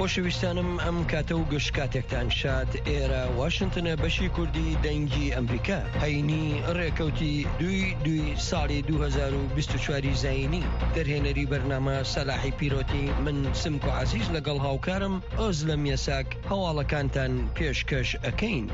خۆشەویستانم ئەم کاتە و گشت کاتێکتان شاد ئێرە واشنتنە بەشی کوردی دەنگی ئەمریکا هەینی ڕێکەوتی دوی ساڵی 2024 زاینی دەرهێنەری بەرنامە سەلاحی پیرۆتی من سمک و عەزیز لەگەڵ هاوکارم ئۆزلە میەساک هەواڵەکانتان پێشکەش ئەکەین.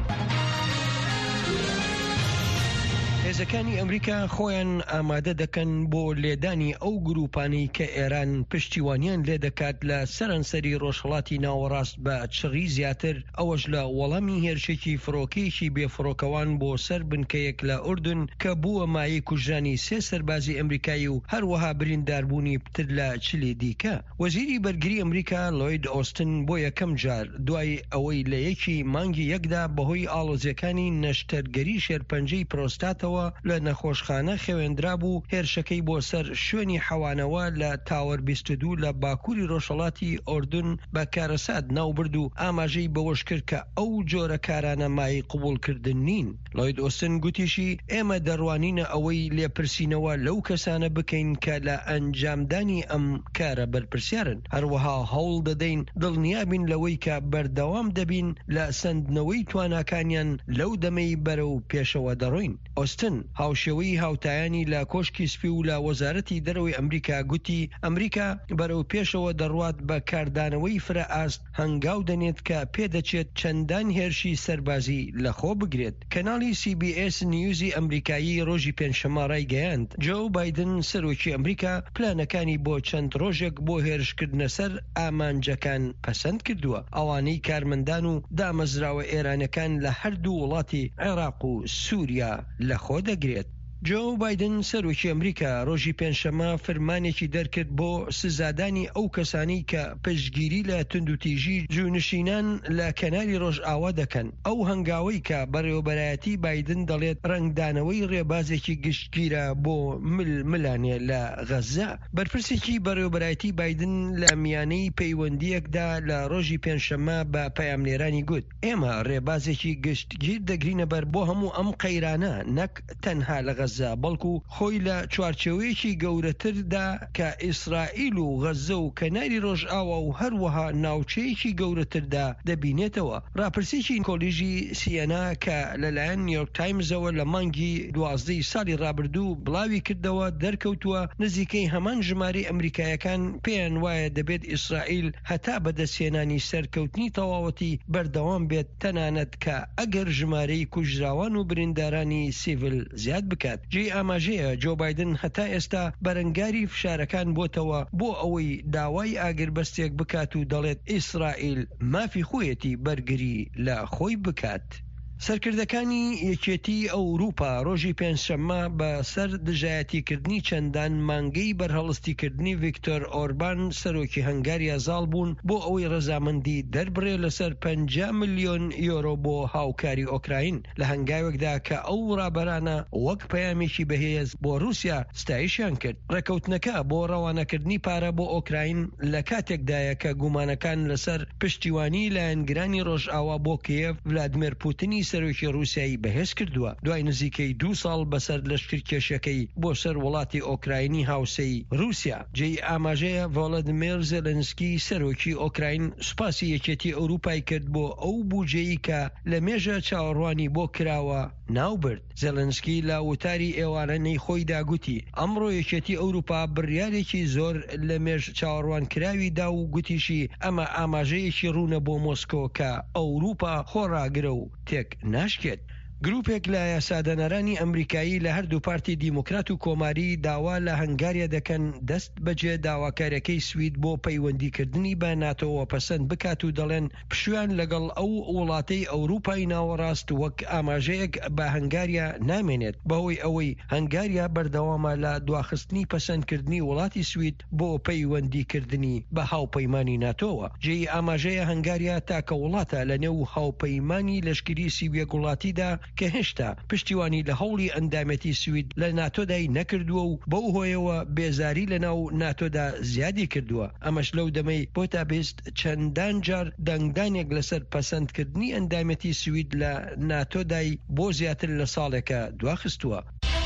هێزەکانی ئەمریکا خۆیان ئامادە دەکەن بۆ لێدانی ئەو گروپانەی کە ئێران پشتیوانیان لێ دەکات لە سەرانسەری ڕۆژهەڵاتی ناوەڕاست بە چڕی زیاتر، ئەوەش لە وەڵامی هێرشێکی فڕۆکەیەکی بێفڕۆکەوان بۆ سەر بنکەیەک لە ئوردن کە بووە مایەی کوژرانی 3 سەربازی ئەمریکایی و هەروەها برینداربوونی پتر لە چلی دیکە. وەزیری بەرگری ئەمریکا لۆید ئۆستن بۆ یەکەم جار دوای ئەوەی لە یەکی مانگی یەکدا بەهۆی ئاڵۆزیەکانی نەشتەرگەری شێرپەنجەی پرۆستاتەوە لە نەخۆشخانە خێوێندرا بوو، هێرشەکەی بۆ سەر شوێنی حەوانەوە لە تاوەر 22 لە باکووری ڕۆژهەڵاتی ئوردن بە کارەسات ناوبرد و ئاماژەی بەوەش کرد کە ئەو جۆرە کارانە مای قبولکردن نین. لۆید ئۆستن گوتیشی ئێمە دەڕوانینە ئەوەی لێپرسینەوە لەو کەسانە بکەین کە لە ئەنجامدانی ئەم کارە بەرپرسیارن، هەروەها هەوڵ دەدەین دڵنیابین لەوەی کە بەردەوام دەبین لە سندنەوەی تواناکانیان لەو دەمەی بەرەو پێشەوە دەڕۆین. ئۆستن هاوشێوەی هاوتایانی لە کۆشکی سپی و لە وەزارەتی دەرەوەی ئەمریکا گوتی ئەمریکا بەرەو پێشەوە دەڕوات بە کاردانەوەی فرە ئاست هەنگاو دەنێت کە پێدەچێت چەندان هێرشی سەربازی لەخۆ بگرێت. کەناڵی CBS نیوزی ئەمریکایی ڕۆژی پێنجشەمە ڕایگەیاند جو بایدن سەرۆکی ئەمریکا پلانەکانی بۆ چەند ڕۆژێک بۆ هێرشکردنە سەر ئامانجەکان پەسەند کردووە، ئەوانەی کارمەندان و دامەزراوە ئێرانەکان لە هەردوو وڵاتی عێراق و سووریا لەخۆ دەگرێت. جو بایدن سەرۆکی ئەمریکا ڕۆژی پێنجشەمە فەرمانێکی دەرکرد بۆ سزادانی ئەو کەسانی کە پشتگیری لە توندوتیژی جوونشینان لە کەناری ڕۆژئاوا دەکەن. ئەو هەنگاوەی کە بەڕێوەبەرایەتی بایدن دەڵێت ڕنگدانەوەی ڕێبازێکی گشتگیرە بۆ ملانێ لە غەزە. بەرپرسێکی بەڕێوەبەرایەتی بایدن لە میانەی پەیوەندیەکدا لە ڕۆژی پێنجشەمە بە پەیامنێرانی گوت ئێمە ڕێبازێکی گشتگیر دەگرینە بەر بۆ هەموو ئەم قەیرانە، نەک تەنها لە غەزە بەڵکو خۆی لە چوارچێوەیەکی گەورەتردا کە ئیسرائیل و غەزە و کەناری ڕۆژئاوا و هەروەها ناوچەیەکی گەورەتردا دەبینێتەوە. راپرسێکی کۆلیژی سیەنا کە لەلایەن نیویۆرک تایمزەوە لە مانگی 12 ساڵی ڕابردوو بڵاوی کردەوە دەرکەوتووە نزیکەی هەمان ژمارەی ئەمریکایەکان پێیان وایە دەبێت ئیسرائیل هەتا بەدەستهێنانی سەرکەوتنی تەواوەتی بەردەوام بێت، تەنانەت کە ئەگەر ژمارەی کوژراوان و بریندارانی سیڤیل زیاد بکات. جێی ئاماژەیە جو بایدن هەتا ئێستا بەرەنگاری فشارەکان بۆتەوە بۆ ئەوەی داوای ئاگربەستێک بکات و دەڵێت ئیسرائیل مافی خۆیەتی بەرگری لە خۆی بکات. سەرکردەکانی یەکێتی ئەوروپا ڕۆژی پێنجشەممە بە سەر دژایەتیکردنی چەندان مانگەی بەرهەڵستیکردنی ڤیکتۆر ئۆربان سەرۆکی هەنگاریا زاڵ بوون بۆ ئەوەی ڕەزامەندی دەربڕێ لەسەر 50 ملیۆن یۆرۆ بۆ هاوکاری ئۆکراین لە هەنگاوێکدا کە ئەو ڕابەرانە وەک پەیامێکی بەهێز بۆ رووسیا ستایشیان کرد. ڕێکەوتنەکە بۆ ڕەوانەکردنی پارە بۆ ئۆکراین لە کاتێکدایە کە گومانەکان لەسەر پشتیوانی لایەنگرانی ڕۆژئاوا بۆ کیێڤ ڤلادیمیر پوتینی سەرۆکی رووسیایی بەهێز کردووە دوای نزیکەی 2 ساڵ بەسەر لەشکرکێشەکەی بۆ سەر وڵاتی ئۆکراینی هاوسەی رووسیا. جێی ئاماژەیە ڤۆڵۆدیمیر زێلەنسکی سەرۆکی ئۆکراین سوپاسی یەکێتی ئەوروپای کرد بۆ ئەو بودجەیە کە لە مێژە چاوەڕوانی بۆ کراوە ناوبرد. زێلەنسکی لە وتاری ئێوارانەی خۆیدا گوتی ئەمڕۆ یەکێتی ئەوروپا بڕیارێکی زۆر لە مێژ چاوەڕوان کراویدا و گوتیشی ئەمە ئاماژەیەکی ڕوونە بۆ مۆسکۆ کە ئەوروپا خۆڕاگرە و تێک ناشکێت. گروپێک لە یاسادەنەرانی ئەمریکایی لە هەردوو پارتی دیموکرات و کۆماری داوا لە هەنگاریا دەکەن دەست بەجێ داواکاریەکەی سوید بۆ پەیوەندیکردنی بە ناتۆوە پەسەند بکات و دەڵێن پشویان لەگەڵ ئەو وڵاتەی ئەوروپای ناوەڕاست وەک ئاماژەیەک بە هەنگاریا نامێنێت بەهۆی ئەوەی هەنگاریا بەردەوامە لە دواخستنی پەسەندکردنی وڵاتی سوید بۆ پەیوەندیکردنی بە هاوپەیمانی ناتۆوە. جێی ئاماژەیە هەنگاریا تاکە وڵاتە لە نێو هاوپەیمانی لەشکری سیڤیەک وڵاتیدا کە هێشتا پشتیوانی لە هەوڵی ئەندامەتی سوید لە ناتۆدای نەکردووە و بەو هۆیەوە بێزاری لە ناو ناتۆدا زیادی کردووە. ئەمەش لەو دەمەی بۆ تا بیست چەندان جار دەنگدانێک لەسەر پەسەندکردنی ئەندامەتی سوید لە ناتۆدای بۆ زیاتر لە ساڵێکە دواخستووە.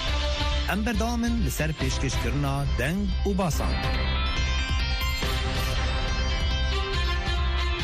ئەم بەردەوامن لەسەر پێشکەشکردنا دەنگ و باسان.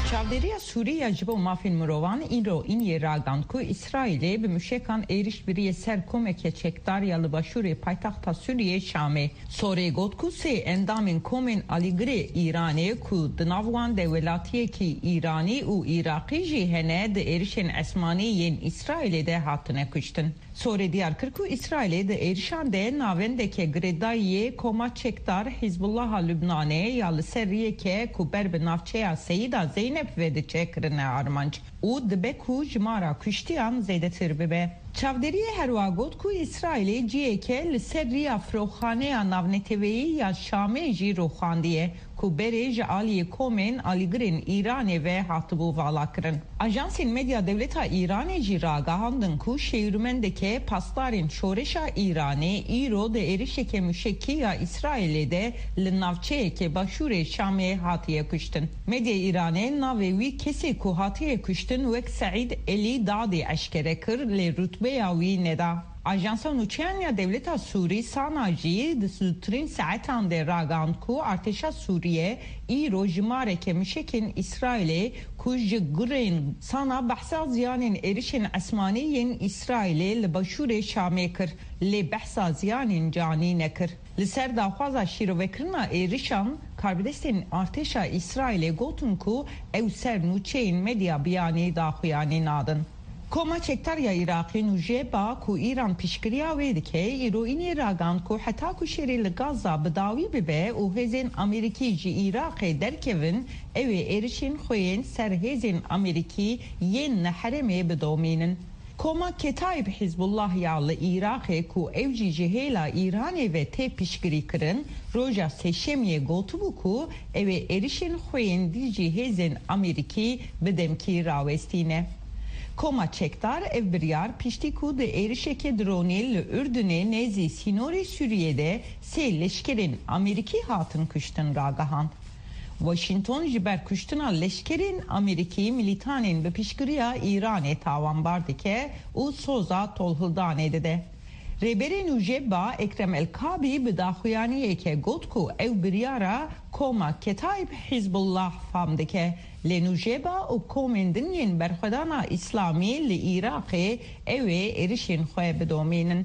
Çavderiya Suriye ji bo mafên mirovan îro îniyê ragind ku İsraîlê bi mûşekan êrişbiriyê ser komeke çekdariya li başûrê paytexta Sûriyê Şamê. Sorê got ku sê endamên komên alîgirê Îranê ku di nav wan de welatiyekî İranî û Iraqî jî hene di êrişên esmanî yên İsraîlê de hatine kuştin. Sorê diyar kir ku İsraîlê di êrişan de navendeke girêdayiyê koma çekdar Hizbullaha Lübnanê ya li ser riyeke ku ber bi navçeya Seyida Zeynep ve diçekirine armanc û dibe ku ji mara kuştiyan zêdetir bibe. Çavderiye herwa got ku İsraîlê ciyeke li ser riya firoxaneya navneteweyî ya Şamê jî rûxandiye ku berê ji aliyê komên alîgirên Îranê ve hatibû vala kirin. Ajansên medya devleta Îranê jî ragihandin ku şêwirmendeke pasdarên şoreşa Îranê îro de êrişeke mûşekî ya İsraîlê de li navçeyeke başûrê Şamê hatiye kuştin. Medya Îranê navê wî kesê ku hatiye kuştin wek Saîd Elî Dadê eşkere kir lê rûtbeya wî neda. Ajansa Nûçeyaniya Devleta Sûrî sana jî di zûtirîn saetan de ragand ku artêşa Sûriye îro ji mareke mûşekên İsraîlê ku ji gurên sana behsa ziyanên êrişên esmanî yên İsraîlê li başûrê Şamê kir lê behsa ziyanên canî nekir. Li ser daxwaza şîrovekirina êrişan Karbidestên artêşa İsraîlê gotin ku ew ser nûçeyên medya biyanî daxuyanî nadin. Koma çekdariya Iraqê Nujeba ku İran piştgiriya wê dike îro îniyê ragand ku heta ku şerê li Gaza bi dawî bibe û hêzên Amerîkî ji Iraqê derkevin ew ê êrişên xwe yên ser hêzên Amerîkî yên neherêmê bidomînin. Koma Ketayb Hizbullah ya li Iraqê ku ew jî ji hêla Îranê ve tê piştgirî kirin roja sêşemiyê gotibû ku ew ê êrişên xwe yên dî jî hêzên Amerîkî bi demkî rawestîne. Koma çekdar ev biryar piştî ku di êrişeke dronê li Ürdünê nêzî sînorê Sûriye'de sê leşkerên Amerîkî hatin kuştin ragihand. Washington ji ber kuştina leşkerên Amerîkî militanên bi piştgiriya Îranê tawanbar dike û soza tolhildanê dide. Rêberê Nujeba Ekrem El-Kabî bi daxuyaniyeke got ku ew biryara koma Ketayb Hizbullah fam dike. Lê Nujeba û komên din yên berxwedana İslamî li Iraqê ew ê êrişên xwe bidomînin.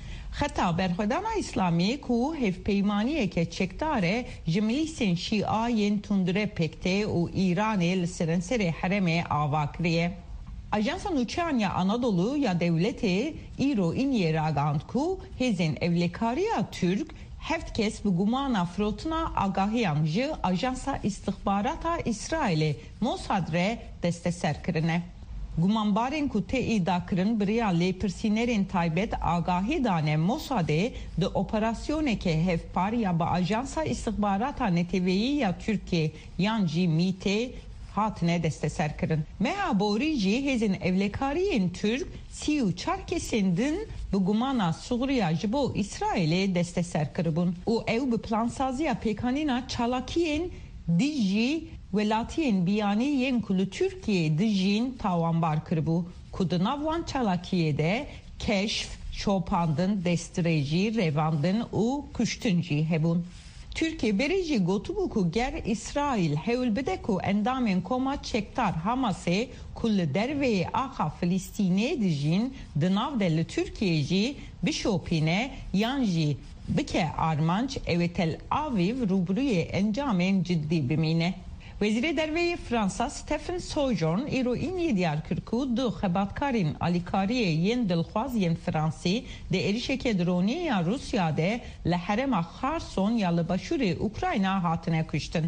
Xeta berxwedana İslamî ku hevpeymaniyeke çekdar e ji milîsên Şîa yên tundire pekte û Îranê li serenserê heremê ava kiriye. Ajansa Nûçeyaniya Anadolu ya devletê îro îniyê ragand ku hêzên evlekariya Türk heft kes bi gumana firotina agahiyan ji Ajansa İstihbarata İsraîlê Mossad re desteser kirine. Gumanbarên ku tê îda kirin biriya lêpirsînerên taybet agahî dane Mossadê di operasyoneke hevpar ya bi Ajansa İstihbarata Neteweyî ya Türkiye yan jî MİTê hatine desteser kirin. Meha borî jî hêzên evlekariyên Türk 34 kesên din bi gumana Sûriya ji bo İsraîlê desteser kiribûn û ew bi plansaziya pêkanîna çalakiyên dî jî welatiyên biyanî yên ku li Türkiye dî jîn tawanbar kiribû ku di nav wan çalakiyê de keşf, şopandin, destirêjî, revandin û kuştin jî hebûn. Türkiye berêjî gotibû ku ger İsraîl hewl bide ku endamên koma çekdar Hamasê ku li derveyê axa Filîstînê dijîn di nav de li Türkiye jî bişopîne yan jî bike armanc ew Tel Aviv rûbirûyê encamên ciddî bimîne. Wezîrê Derveyê Fransa Stephen Sojourn îro îniyê diyar kir ku du xebatkarên alîkariyê yên dilxwaz yên Fransî di êrişeke dronî ya Rusya de li herêma Xarson ya li başûrê Ukrayna hatine kuştin.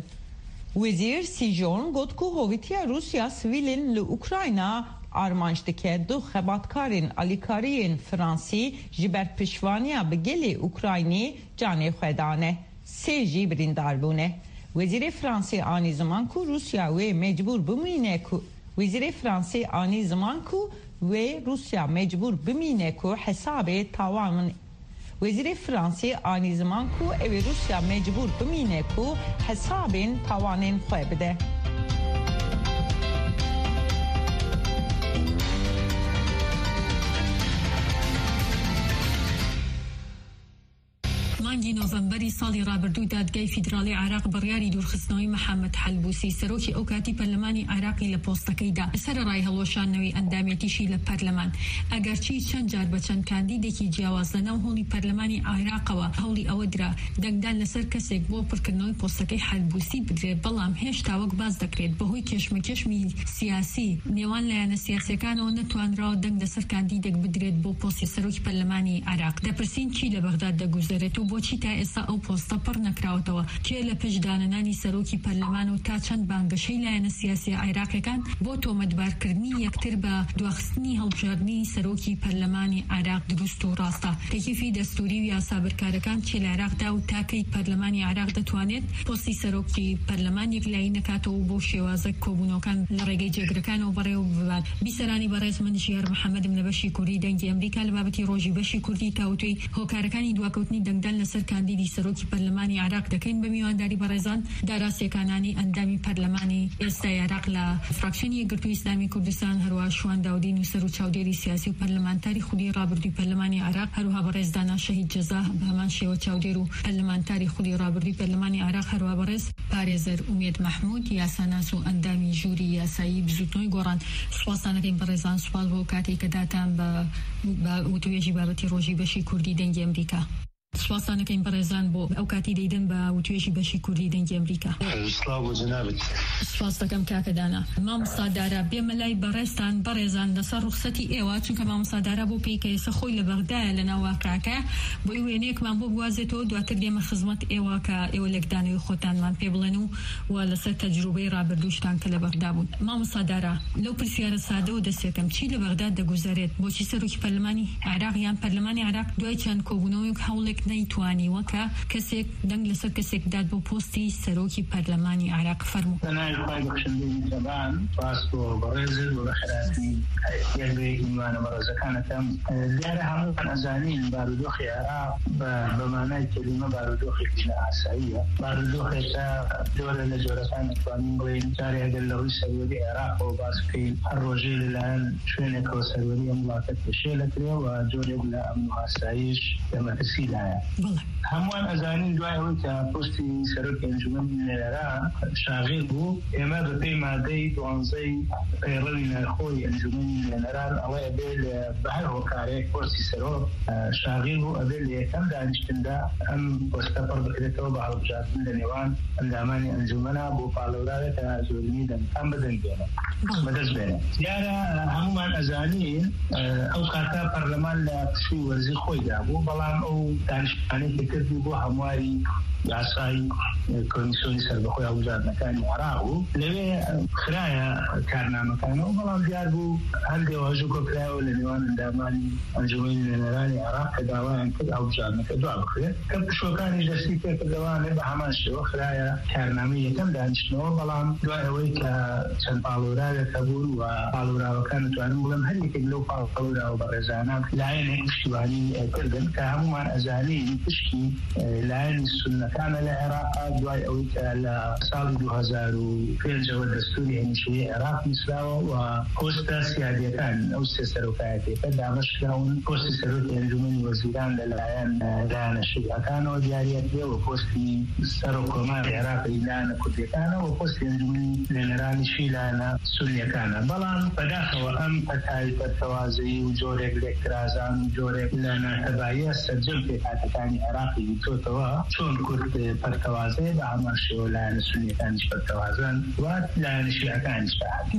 Wezîr Sojourn got ku hovîtiya Rusya sivîlên li Ukrayna armanc dike du xebatkarên alîkariyên Fransî ji ber piştevaniya bi gelê Ukraynî canê xwe dane. Sê jî birîndar bûne. Wezîrê Fransê anî ziman ku Rusya wê mecbûr bimîne ku Wezîrê Fransê anî ziman ku wê Rusya mecbûr bimîne ku hesabê tawanın Wezîrê Fransê anî ziman ku ew ê Rusya mecbûr bimîne ku hesabên tawanên xwe bide. مانگی نۆڤەمبەری ساڵی ڕابردوو دادگای فیدراڵی عێراق بڕیاری دوورخستنەوەی محەممەد حەلبوسی سەرۆکی ئەو کاتی پەرلەمانی عێراقی لە پۆستەکەیدا سەرڕای هەڵۆشانەوەی ئەندامێتیشی لە پەرلەمان ئەگەرچی چەند جار بە چەند کاندیدێکی جیاواز لەناو هەوڵی پەرلەمانی عێراقەوە هەوڵی ئەوە درا دەنگدان لەسەر کەسێک بۆ پڕکردنەوەی پۆستەکەی حەلبوسی بدرێت بەڵام هێشتا وەک باز دەکرێت بەهۆی کێشمەکێشمی سیاسی نێوان لایەنە سیاسیەکانەوە نەتوانراوە دەنگ لەسەر کاندیدێک بدرێت بۆ پۆستی سەرۆکی پەرلەمانی عێراق. دەپرسین چی لە بەغداد دەگوزارێت و بۆچی تا ئێستا ئەو پۆستە پڕ نەکراوەتەوە کێ لە پشت دانەنانی سەرۆکی پەرلەمان و تا چەند بانگەشەی لایەنە سیاسی عێراقیەکان بۆ تۆمەتبارکردنی یەکتر بە دواخستنی هەڵبژاردننی سەرۆکی پەرلەمانی عێراق دروست و ڕاستە. تەکلیفی دەستوری و یاسابرکارەکان چێ لە عێراقدا و تاکەی پەرلەمانی عێراق دەتوانێت پۆستی سەرۆکی پەرلەمان یەکلایی نەکاتەوە بۆ شێوازە کۆبوونەوەکان لە ڕێگەی جێگرەکانەوە بەڕێوە ببات. بیسەرانی بەڕێز من ژیار محەممەدم لە بەشی کوردی دەنگی ئەمریکا لە بابەتی ڕۆژی بەشی کوردی تاوتوی هۆکارەکانی دواکەوتنی دەنگدان لەسەر کاندیدی سەرۆکی پەرلەمانی عێراق دەکەین بە میوانداری بەڕێزان داراسیەکانانی ئەندامی پەرلەمانی ئێستای عێراق لە فراکشنی یەکگرتووی ئیسلامی کوردستان هەروە شوان داودی نووسەر و چاودێری سیاسی و پەرلەمانتاری خودی ڕابردووی پەرلەمانی عێراق هەروها بەڕێز دانا شەهید جەزا بە هەمان شێوە چاودێر و پەرلەمانتاری خودی ڕابردووی پەرلەمانی عێراق هەروها بەڕێز پارێزەر ئومێد محمود یاساناس و ئەندامی ژووری یاسایی بزوتنەوەی گۆڕان. سوپاسانەکەین بەڕێزان، سوپاس بۆ کاتێک کە داتان بە وتوێژی بابەتی ڕۆژی بەشی کوردی دەنگی ئەمریکا. سوپاسانەکەین بەڕێزان بۆ ئەو کاتی دەیدەن بە وتوێژی بەشی کوردی دەنگی ئەمریکا. سوپاس دەکەم کاکەدانا. مامۆستادارە بێمە لای بەڕێستان بەڕێزان لەسەر ڕوخسەتی ئێوە چونکە مامۆستادارە بۆ پێی کە ئێستا خۆی لە بەغدایە لە ناو واقعەکە بۆی وێنەیەکمان بۆ بوازێتەوە دواتر دێمە خزمەت ئێوە کە ئێوە لەگدانەوەی خۆتانمان پێ بڵێن و لەسەر تەجروبەی ڕابردووشتان کە لە بەغدا بوون. مامۆستادارە لەو پرسیارە سادەوە دەستێکم چی لە بەغداد دەگوزارێت بۆچی سەرۆکی پەرلەمانی عێراق یان پەرلەمانی عێراق دوای چەند کۆبوونەوەی هەوڵێک نەیتوانیوە کە کەسێک دەنگ لەسەر کەسێک داد بۆ پۆستی سەرۆکی پەرلەمانی عێراق فەرموو. زبان باسبۆ بەڕێزت و بە خراتی یەکبێکی میوانە بەڕێزەکانەکەم دیارە هەمووان ئەزانین بارودۆخی عێراق بە مانای کەلیمە بارودۆخێکی لە ئاساییە. بارودۆخێکە جۆرە لە جۆرەکان دەتوانین بڵێین جارێ ئەگەر لە ڕووی سەروەری عێراقەوە باس بکەین هەر ڕۆژێ لەلایەن شوێنێکەوە سەروەری ئەم وڵاتە پێشێ دەکرێ و جۆرێک لە ئەمن و ئاساییش لە مەترسیدایە. هەمووان ئەزانین دوای ئەوەی کە پۆستی سەرۆکی ئەنجومەنی نوێنەران شاغل بوو ئێمە بە پێی مادەی 12 پەیڕەوی نرخۆی ئەنجومەنی نوێنەران ئەوەی ئەبێ بە هەر هۆکارێک پۆستی سەرۆک شاغل بوو ئەبێ لە یەکەم دانیشتندا ئەم پۆستە پڕ بکرێتەوە بە هەڵبژاردن لە نێوان ئەندامانی ئەنجومەنە بۆ پاڵەورارێک کە زۆرینی دەنگان بەدەنگ بێنە بەدەست بێنە. دیارە هەمومان ئەزانین ئەو کاتا پەرلەمان لە پشووی وەرزی خۆیدا بوو بەڵام ئەو دانیشتوانێکی کردی بۆ هەمواری یاسایی کۆمیسیۆنی سەربەخۆی هەڵبژاردنەکانی عێراق بوو لەوێ خرایە کارنامەکانەوە بەڵام دیار بوو هەندێک واژوو کۆکرایەوە لە نێوان ئەندامانی ئەنجومەنی نوێنەرانی عێراق کە داوایان کرد هەڵبژاردنەکە دوا بکرێت کە پشوەکانی دەستی پێکردەوانێ بە هەمان شێوە خرایە کارنامەی یەکەم دانیشتنەوە بەڵام دوای ئەوەی کە چەند پاڵەورارێک هەبوون و پاڵەوراوەکان دەتوانن بڵێم هەر یەکێک لەو پاڵەوراوە بەڕێزانان لایەنێک پشتیوانی کردن کە هەمومان ئەزانین پشتی لایەنی سونەکانە لە عێراق دوای ئەوەی کە لە ساڵی 2005ەوە دەستوری هەمیشەیی عێراق نووسراوە و پۆستە سیادیەکان ئەو سێ سەرۆکایەتێکە دامەشکراون پۆستی سەرۆکی ئەنجومەنی وەزیران لەلایەن لایەنە شیعەکانەوە دیاریە کرێ و پۆستی سەرۆکۆماری عێراقی لایەنە کوردیەکانە و پۆستی ئەنجومەنی نوێنەرانیشی لایەنە سونیەکانە. بەڵام بەداخەوە ئەم پەتای بەرتەوازەیی و جۆرێک لێکترازان و جۆرێک لە ناتەباییە سەرجەم پێکهاتەکانی عێراقی دیتۆتەوە چۆن کورد پەرتەوازەیە بە هەمان شێوە لایەنە سونیەکانیش پەرتەوازن و لایەنە شیعەکانیش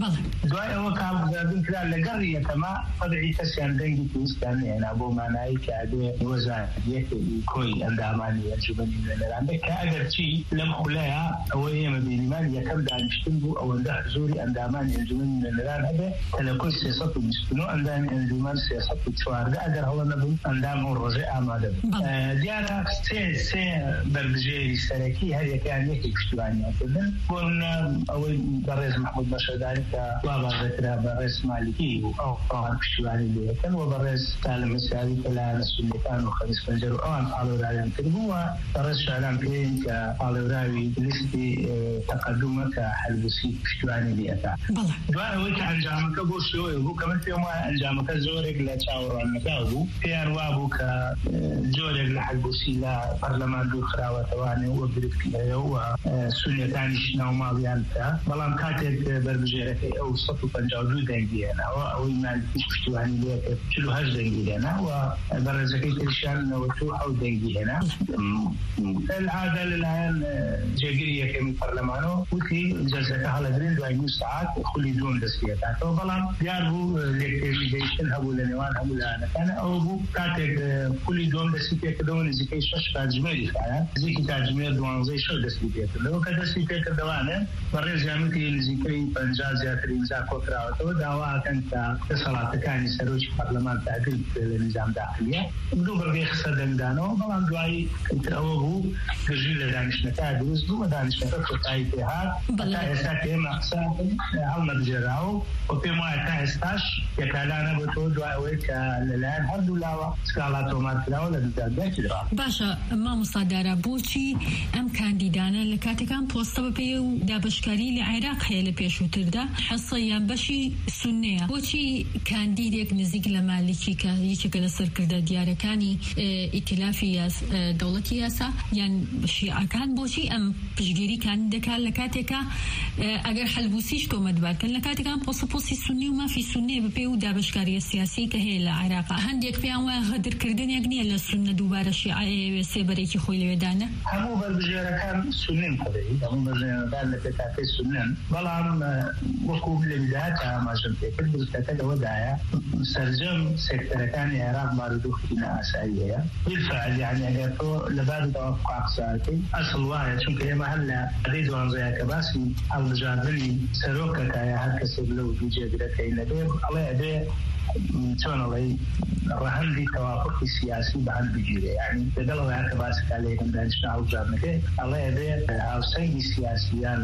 دوای ئەوە کاڵبژاردن کرا لەگەڕ یەکەما فەرعی کەسیان دەنگی پێویستیان نهێنا بۆ مانایی کە ئەبێ وەزارەتێکی کۆی ئەندامانی ئەنجومەنی نوێنەران بێت کە ئەگەرچی لەم خولەیە ئەوەی ئێمە بینیمان یەکەم دانیشتن بوو ئەوەندە حزوری ئەندامانی ئەنجومەنی نوێنەران هەبێ کە لە کۆی 329 ئەندامی ئەنجومەن 314 ئەگەر هەوڵە نەبوون ئەندام ئەو ڕۆژەی ئامادە بوو. دیارە سێ بەرگژێری سەرەکی هەر یەکیان یەکی پشتیوانیانکردن بۆ ئەوەی بەڕێز محمود بەشەرداری کە وا بازەکرا بەڕێز مالیکی و ئەوان پشتیوانی لێەکەن و بەڕێز سالم مسیاوی کە لایەنە سونیەکان و خەمیس پەنجەر و ئەوان پاڵەوراویان کردبوو و بەڕێز شاران پێین کە پاڵەوراوی لیستی تەقەدومە کە حەلبوسی پشتیوانی لێەکە. دوای ئەوەی کە ئەنجامەکە بۆ شێوەیە بوو کە من پێم وایە ئەنجامەکە زۆرێک لە چاوەڕوانەکە بوو پێیان وا بوو کە جۆرێک ڕۆژێک لە حەلبوسی لە پەرلەمان دوور خراوەتەوانێ و گرفتیەیە و سونیەتانیش ناوماڵیان تا بەڵام کاتێک بەربژێرەکەی ئەو 152 دەنگی هێناوە ئەوەی مالکی پشتیوانی لێ 48 دەنگی هێنا و بەڕێزەکەی تریشیان 97 دەنگی هێنا العادە لەلایەن جێگیری یەکەمی پەرلەمانەوە وتی جەزەکە هەڵەگرێن دوای 9 ساعات خولی دووەم دەستپێکاتەوە بەڵام دیار بوو لێکتێژی گەیشتن هەبوو لە نێوان هەموو لایەنەکانە ئەوە بوو کاتێک خولی دووەم دەستی پێکردەوە نزیکەی 6 کاتژمێری خایە نزیکی کاتژمێر 12 شەو دەستی پێکردەوە کە دەستی پێکردەوانە بەڕێز یارمەتی نزیکەی 50 زیاتر ئیمزا کۆکراوەتەوە داواکەن کە دەسەڵاتەکانی سەرۆکی پەرلەمان تعدیل لە نظام داخلیە دوو بڕگەی خسە دەنگدانەوە بەڵام دوایی ئەوە بوو گژی لە دانیشتەکە دروست بوو و دانیشتەکە کۆتایی پێهات تا ئێستا کە ئێمە قسە هەڵنەبژێراوە و پێم وایە تا ئێستاش یەکالانە بۆ تۆ دوای ئەوەی کە لەلایەن هەردوو لاوە سکاڵات تۆمارکراوە لە دادگاکیدرا. باشە مامۆستا دارا بۆچی ئەم کاندیدانە لە کاتێکان پۆستە بەپێ و دابشکاری لە عێراق هەیە لە پێشووتردا حەسەیان بەشی سوننەیە بۆچی کاندیدێک نزیک لە مالکی کە یەکێکە لە سەرکردە دیارەکانی ئیتیلافی دەوڵەتی یاسا یان شیعەکان بۆچی ئەم پشتگیری کاندیدەکان لە کاتێکە ئەگەر حەلبوسیش تۆمەتبارکەن لە کاتێکان پۆستی سونی و مافی سوننێ بەپێ و دابشکاری سیاسی کە هەیە لە عێراق هەندێک پێیان وایە غەدرکردنێک نییە لە سوننە دووبارە شیعە سێبەرێکی خۆی لەوێدانە هەموو بەربژێرەکان سونن خەبەری هەموو بەربژێرەکان لە پێتاکەی سونن بەڵام وەکو لە بیداەت ئاماژەم پێکرد دروستەکە لەوەدایە سەرجەم سێکتەرەکانی عێراق بارودۆخی نائاسایی هەیە بالفعل یعنی ئەگەر تۆ لە باری تەوافق قساکەی ئەسڵ وایە چونکە ئێمە هەر لە عەدەی 12 کە باسی هەڵبژاردننی سەرۆکەکایە هەر کەسێک لەو دوو جێگرەکەی لەبێ ئەڵێ ئەبێ چۆن ئەڵێ ڕەهەندی تەوافقی سیاسی بە هەند بگیرێ یعنی لەگەڵەوە کە باسەکە لە یەکەم دانیشتە هەڵبژاردنەکەی ئەڵێ ئەبێ هاوسەنگی سیاسیان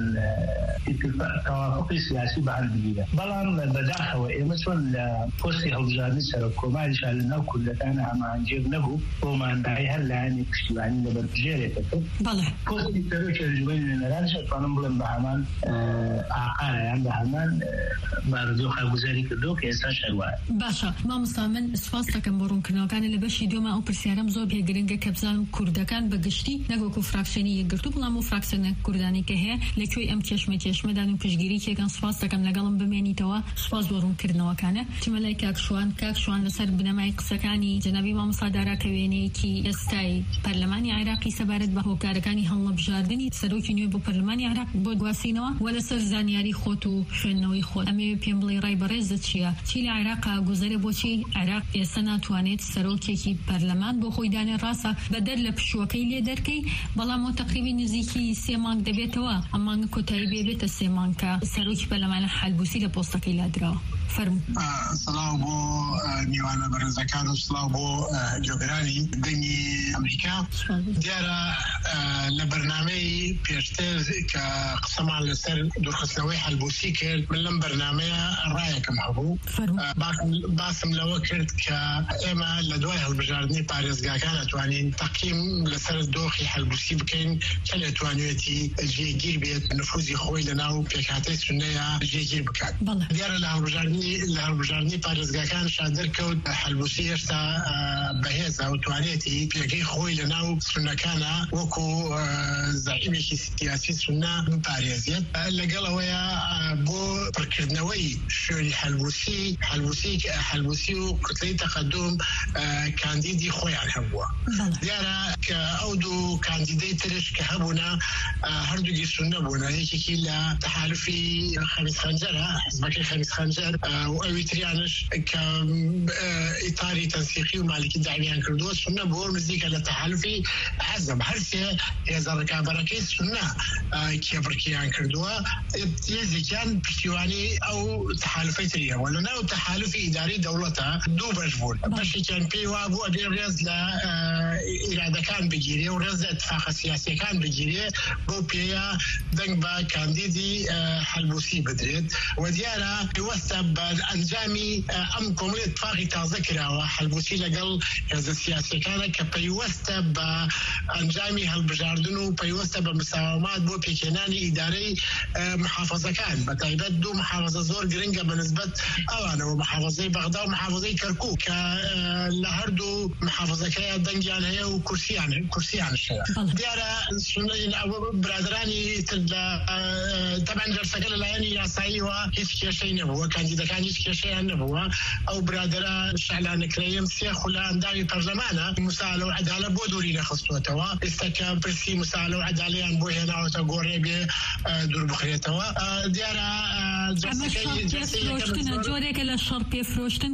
تەوافقی سیاسی بە هەند بگیرێ بەڵام بەداخەوە ئێمە چۆن لە پۆستی هەڵبژاردننی سەرۆک کۆماریشان لەناو کوردەکانە ئامانجێر نەبوو بۆ ماندای هەر لایەنی پشتیوانی لە بەربژێرێکە کرد پۆستی سەرۆکی ئەنجومەنی نوێنەرانیش ئەتوانم بڵێم بە هەمان ئاقارەیان بە هەمان بارودۆخ گوزاری کردو کە ئێستا شەروایە. باشە مامۆستا من سپاس دەکەم بۆ ڕوونکردنەوەکانی لە بەشی دووەمە ئەو پرسیارەم زۆر پێگرنگە کە بزانم کوردەکان بەگشتی نەگوەکو فراکسیۆنی یەکگرتوو بەڵام و فراکسیۆنە کوردانی کە هەیە لەکوێی ئەم کێشمەدان و پشتگیری کێکان سپاس دەکەم لەگەڵم بمێنیتەوە سپاس بۆ ڕوونکردنەوەکانە چمەلای کاکشوان لەسەر بنەمای قسەکانی جەنابی مامۆستا دارا کە وێنەیەکی ئێستای پەرلەمانی عێراقی سەبارەت بە هۆکارەکانی هەڵبژاردننی سەرۆکی نوێ بۆ پەرلەمانی عێراق بۆ گواسینەوە و لەسەر زانیاری خۆت و خوێندنەوەی خۆت ئەمێ پێم بڵێ ڕای بەڕێزت چییە چی لە عێراق گوزەرە بۆچی عێراق ئێستا ناتوانێت سەرۆکێکی پەرلەمان بۆ خۆی دانێ ڕاستە بەدەر لە پشووەکەی لێ دەرکەی بەڵام تقریبی نزیکی 3 مانگ دەبێتەوە ئەمانگە کۆتایی بێتە 3 مانگ کە سەرۆکی پەرلەمانە حەلبوسی لە پۆستەکەی لادراوە فەرموو. سڵاو بۆ میوانە بەڕێزەکان و سڵاو بۆ جۆگرانی دەنگی ئەمریکا دیارە لە بەرنامەی پێشتر کە قسەمان لەسەر دوورخستنەوەی حەلبوسی کرد من لەم بەرنامەیە ڕایەکم هەبوو باسم لەوە کرد کە ئێمە لە دوای هەڵبژاردننی پارێزگاکان ئەتوانین تەقیم لەسەر دۆخی حەلبوسی بکەین کە لەتوانێتی جێگیر بێت نفوزی خۆی لەناو پێکهاتەی سونەیە جێگیر بکات دیارە لە هەڵبژاردننی پارێزگاکان شادرکەوت حەلبوسی هێشتا بەهێزە و توانێتی پێگەی خۆی لەناو سونەکانە وەکو زعیمێکی سیاسی سونە بپارێزێت لەگەڵەوەیە بۆ پڕکردنەوەی شوێنی حەلبوسی و کتلەی تەقەدوم کاندیدی خۆیان هەبووە دیارە کە ئەو دوو کاندیدەی ترش کە هەبوونە هەردووگی سونە بوونە یەکێکی لە تەحالوفی خەمیس خەنجەرە حزبەکەی خەمیس خەنجەر و ئەوی تریانش کە ئیتاری تەنسیقی و مالکی داویان کردووە سونە بۆ نزیکە لە تەحالوفی حەزم هەرسێ هێزە ڕکابەرەکەی سونە کێبڕکیان کردووە یەزێکیان پشتیوانی ئەو تەحالوفەی تریەوە لەناو تەحالوفی ئیداری دەوڵەتە دوو بەش بوون بەشێکیان پێی وا بوو ئەبێ ڕێز لە ئیرادەکان بگیرێ و ڕێز لە اتفاقە سیاسیەکان بگیرێ بۆ پێیە دەنگ بە کاندیدی حەلبوسی بدرێت و دیارە پێوەستە بعد ئەنجامی ئەم کۆمەڵی اتفاقی تازە کراوە حەلبوسی لەگەڵ هێزە سیاسیەکانە کە پەیوەستە بە ئەنجامی هەڵبژاردن و پەیوەستە بە مساوامات بۆ پێکێنانی ئیدارەی محافەزەکان بە تایبەت دوو محافەزە زۆر گرنگە بەنسبەت ئەوانەوە محافەزەی بەغدا و محافەزەی کەرکووک کە لە هەردوو محافەزەکەیان دەنگیان هەیە و کورسیانش هەیە. دیارە برادرانی تر تەبەن جەرسەکە لەلایەنی یاساییەوە هیچ کێشەی نەبووە، کاندیدەکان هیچ کێشەیان نەبووە. ئەو برادرە شعلانەکرەیم سێ خولە ئەندامی پەرلەمانە مساءلە و عەدالە بۆ دووری نەخستوەتەوە. ئێستا کە پرسی مساءلە و عەدالەیان بۆ هێناوەتە گۆڕێ بێ دوور بخرێتەوە. دیارە جۆرێکە لە شەڕ پێفرۆشتن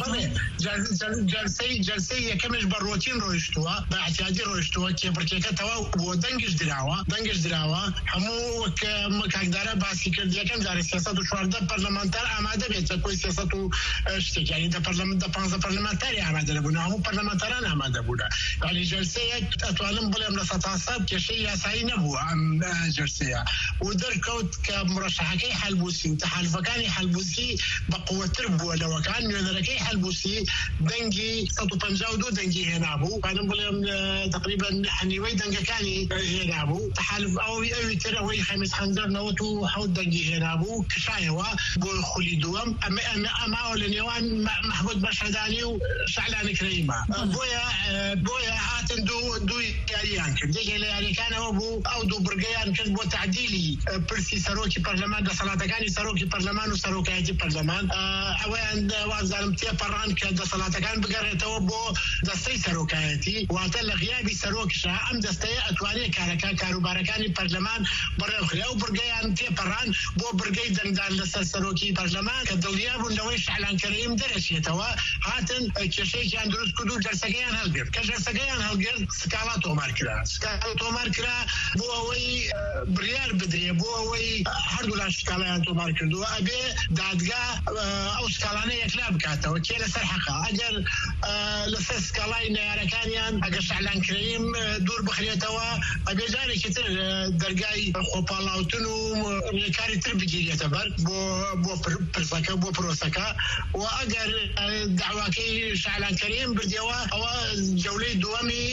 جەلسەی یەکەمش بە ڕۆتین ڕۆیشتووە، بە احتیاجی ڕۆیشتووە، کێبڕکێکە تەواو بۆ دەنگش دراوە. هەموو کاکدارە باسی کرد یەکەم جارە 314 پەرلەمانتار ئامادە بێت کۆی 300 و شتێکیانی دە 15 پەرلەمانتاری ئامادە نەبوون، هەموو پەرلەمانتاران ئامادە بوون. یعنی جەلسەیەک ئەتوانم بڵێم لە 100% کێشەی یاسایی نەبووە ئەم جەلسەیە و دەرکەوت کە مرەشەحەکەی حەلبوسی و تەحالفەکانی حەلبوسی بە قووەتر بووە لەوەکان. نوێنەرەکەی حەلبوسی دەنگی 152 دەنگی هێنابوو، پانم بڵێم تقریبا حەنیوەی دەنگەکانی هێنابوو. تەحالف ئەوی تر ئەوەی خەمیس حەنجەر 97 دەنگی هێنابوو کشایەوە بۆ خولی دووەم. ئەماوە لە نێوان محمود بەشەدانی و شعلانەکرەیمە. بۆیە هاتن دوو یاریان کرد. یەکێک لە یاریەکانەوە بوو ئەو دوو برگەیان کرد بۆ تعدیلی پرسی سەرۆکی پەرلەمان، دەسەڵاتەکانی سەرۆکی پەرلەمان و سەرۆکایەتی پەرلەمان. ئەوەیان وازانم تێپەڕان کە دەسەڵاتەکان بگەڕێتەوە بۆ دەستەی سەرۆکایەتی، واتە لە غیابی سەرۆکیشە ئەم دەستەیە ئەتوانێت کاروبارەکانی پەرلەمان بەڕێوخرێ و برگەیان تێپەڕان بۆ برگەی دەنگدان لەسەر سەرۆکی پەرلەمان کە دڵنیا بوون لەوەی شعلانکەرەیم دەرەچێتەوە. هاتن کێشەیەکیان دروست کرد و جەلسەکەیان هەڵگرت. کە جەلسەکەیان هەڵگرت سکاڵا تۆمار کرا بۆ ئەوەی بڕیار بدرێ، بۆ ئەوەی هەردوو لاش سکاڵایان تۆمار کردووە ئەبێ دادگا ئەو سکاڵانە یەکلا بکاتەوە کێ لەسەر حەقا. ئەگەر لەسەر سکاڵای نەیارەکانیان ئەگەر شعلانکرەیم دوور بخرێتەوە ئەبێ جارێکی تر دەرگای خۆپاڵاوتن و ڕێکاری تر بگیرێتە بەر بۆ پرسەکە بۆ پرۆسەکە. و ئەگەر داواکەی شعلانکەریم بردیەوە ئەوە جەولەی دووەمی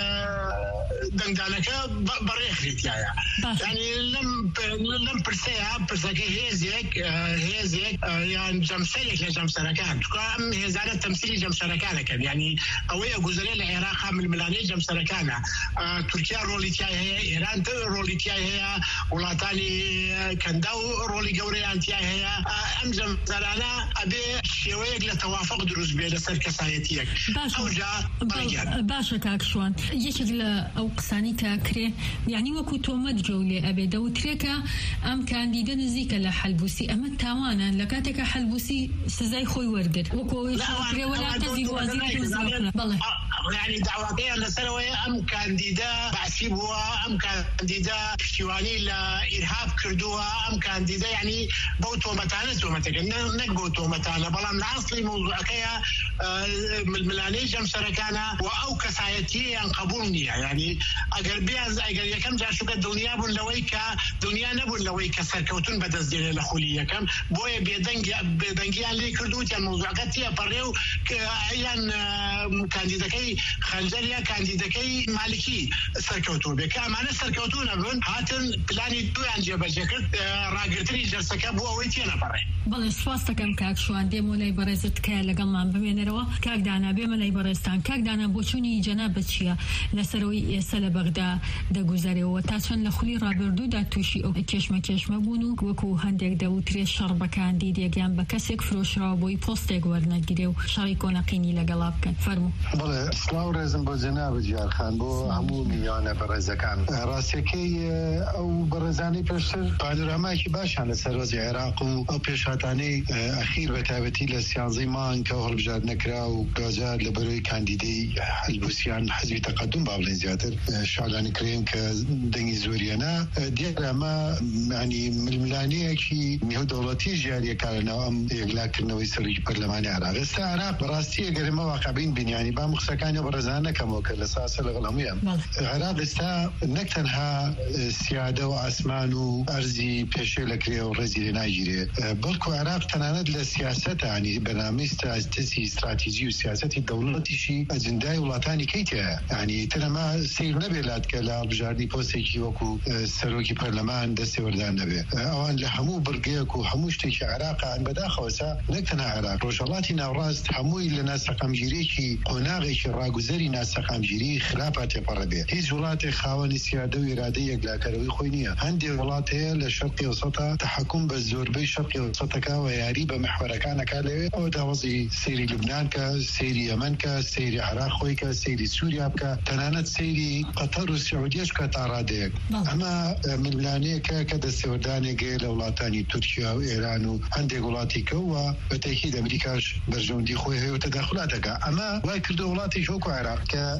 دەنگدانەکە بەڕێخرێتیایە. ینی لەم پرسەکە هێزێک یان جەمسەرێک لە جەمسەرەکان ئەم هێزانە تەمسیلی جەمسەرەکانەکەن. ینی ئەوەیە گوزەرێ لە عێراق ململانەی جەمسەرەکانە. تورکیا ڕۆڵی تیای هەیە، ئێران ڕۆڵی تیای هەیە، وڵاتانی کەندا و ڕۆڵی گەورەیان تیای هەیە. ئەم جەمسەرانە ئەبێ شێوەیەک لە تەوافق دروست بێ لەسەر کەسایەتیەک. باشە کاکشوان، یەکێک لە ئەو قسانی کە کرێ یعنی وەکو تۆمەت جەولێ ئەبێ دەوترێکە ئەم کاندیدە نزیکە لە حەلبوسی. ئەمە تاوانە لە کاتێکە حەلبوسی سزای خۆی وەرگرت وەکۆی يعني دعواتيان لسنوية أم كانديدا بعسيبها أم كانديدا پشتیوانی لإرهاب كردوها أم كانديدا يعني بوتو متانة نك بوتو متانة بلام العصلي موضوع كيا ملاني جم سركانا وأو كسايتي قبولني يعني أقل يكم جا شو الدنيا بون لويكا دنيا نبون لويكا سركوتون بدز ديال الخولية كم بوي بيدنجي اللي كردوت يعني موضوع كتيا بريو يعني كانديدا كي خنجريا كانديدا كي مالكي سركوتو بك أمانة سركوتونا بون هاتن بلاني دو أنجا بجكت راقرتني جرسكا بو أويتينا بري بله سپاسەکەم کاک شوان دێمە لای بەڕێزت کە لەگەڵمان بمێنەرەوە. کاک دانا بێمە لای بەڕێستان. کاک دانا بۆچوونی جەناب چییە لەسەرەوەی ئێستا لە بەغدا دەگوزارەوە تا چەند لە خولی ڕابردوودا تووشی ئەو کێشمە بوون و وەکو هەندێک دەوترێ شەڕ بە کاندیدێکیان بە کەسێک فرۆشراوە بۆی پۆستێک وەرنەگیرێ و شەڕی کۆنەقینی لەگەڵا بکەن. فەرموو. بەڵێ سڵاو ڕێزم بۆ جەناب جیارخان بۆ هەموو میوانە بەڕێزەکان. ڕاستیەکەی ئەو بەڕێزانەی پێشتر پانۆرامایەکی باشیان لەسەر وەزعی عێراق و ئەو پێشهاتانەی ئەخیر بەتایبەتی لە 13 مانگ کە هەڵبژار نەکرا و گازار لە بەرەوەی کاندیدەی حەلبوسیان حزبی تقدم بابلین زیاتر شعلانی کرین که دنگی زوریانا دیگر اما یعنی ململانی کی نیو دولتی جاری کارنا ام یکلاک نوی سری پارلمانی عراق است عراق براستی اگر ما واقعین بنیانی با مخصکانی برزانه کم وکل اساس الغلامیم عراق است نکتنها سیاده و اسمان و ارزی پیشلکری و رزیل نایجیری بلکو عراق تناند لسیاست یعنی برنامج استراتژی و سیاست دولتی شی اجندای ولاتانی کیته یعنی تنما سیر نبیلات کلا بجاردی پوستی وکو سروکی پارلمان دستی وردان نبی اوان لهمو برگیک و هموش تیک عراق ان بداخل وسا نکتنا عراق روشلاتی نوراست هموی لناس قمجیری کی قناغی کی راگوزری ناس قمجیری خلافات پربی هیچ ولات خوانی سیاده و اراده یگلاکروی خوینیه هندی ولات لشرق وسط تحكم بالزوربي شرق وسط کا و یاری به محور کان کاله او دوازی سیری لبنان کا سیری یمن کا سیری عراق خوی کا سیری سوریا کا تنانت سیری قطر و سعودیه کا تاراده اما ململانی کا کد سودانی گل ولاتانی ترکیه و ایران و هندی ولاتی کو به تاکید امریکاش برجوندی خوی و تدخلات کا اما وای کرد ولاتی شو کو عراق کا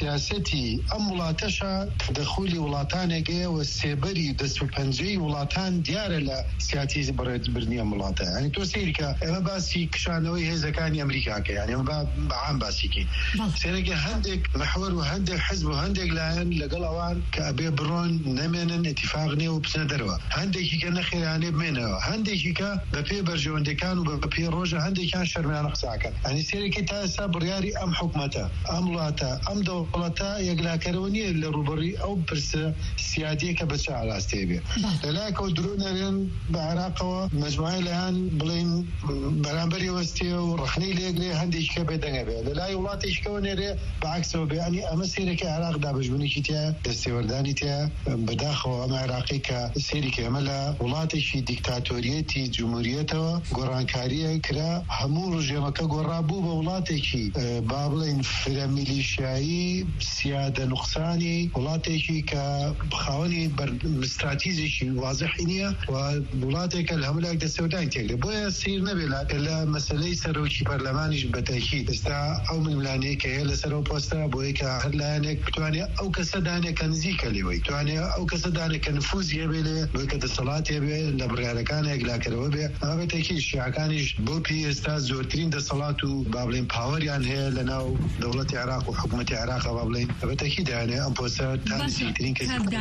سیاستی امولاتش تدخل ولاتانی کا و سیبری دست پنجی ولاتان دیار لا سیاسی برنی امولاته یعنی تو سیری که اما باسی کشانوی هزکانی امریکا که یعنی اما بعام باسی کی سیری که هندک محور و هندک حزب و هندک لان لقلوان كأبي برون نمنن اتفاق نيو بسندروا هندي كان خيراني بمنه هندي كا ببي برجون دكان وببي روجا هندي كان شرمي نقصاك يعني سيري كتا سابرياري ام حكمته ام لاتا ام دولتا يقلا كروني الروبري او برس سياديه كبتش على استيبي لكن درون بعراق مجموعه الان بلين برامبري وستيو رخني ليغري هندي كبدنغبه لا يولاتي شكونيري بعكسه يعني ام سيري كعراق دابجوني كيتا استورداني تا بداخل ام عراقي كسيري كملا ولاتي شي ديكتاتوريتي جمهوريته غورانكاريه كرا همو رجمك غورابو بولاتي شي بابلين فرميليشاي سياده نقصاني ولاتي شي كخواني استراتيجي شي واضحينيه وولاتي كالهملاك دستودان تيغلي بو سير نبيلا الا مساله سروشي برلماني بالتاكيد استا او من ملاني كهله سرو بوستا بويك هرلانك تواني او كسدانه كنزيك لوي تواني او كسدانه كنفوز يبله بويك اتصالات يبه لبرغاركان اغلا كروبه ما بالتاكيد شيعكانيش بو بي استا زورترين اتصالات بابلين باور يعني هي لنا دوله العراق وحكومه العراق بابلين بالتاكيد يعني ام بوستا تنسيتين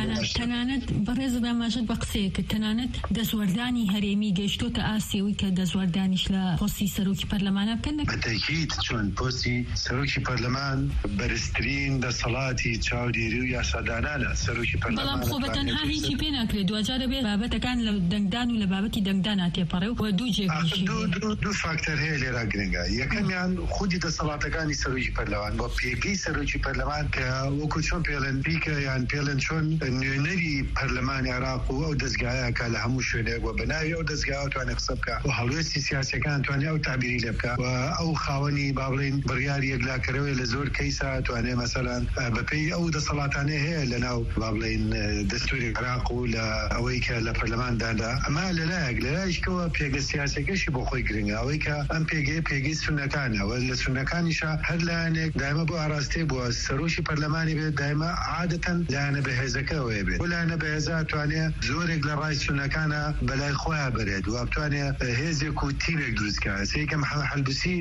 تنانت برز دماجت بقسيك تنانت دزورداني هريمي گشتو تاسيوي كدزوردانيش لا بوسي سروكي برلمان بكنك بالتاكيد شلون بوسي سروكي برلمان برسترين د صلاتي تشاوديري ويا سدانانا سروكي برلمان بلام خوبتن ها هيچي بيناكري دوجار به بابت كان لدنگدان ولا بابتي دنگداناتي پرو ودو جيبشي دو فاكتور هي اللي راغرينغا يكن يعني خودي د صلاتگاني سروكي برلمان و بي بي سروكي برلمان وكو شون بيلن بيك يعني بيلن شون نري برلمان عراق او دزگايا كلا هموش وبناوي او دزگايا تو نقصبك وحلوسي سياسي كان تو او تعبيري لبك او خاوني بابلين برياري اغلا كروي لزور كيسا تو مثلا ببي او د صلاتانه هي لنا بابلين دستور العراق ولا اويك لبرلمان داندا اما لا يشكو بيغ سياسي كشي بو خوي غرينغا اويك ام بيغ سنكان ولا سنكانيشا هدلانك دائما بو اراستي بو سروشي برلماني دائما عاده لا بهزكا ويبي ولا انا بهزات واني زورك للرئيس سنكان بلا خويا بريد وابتواني هزكو تيمك دوزكا سيك محمد حلبسي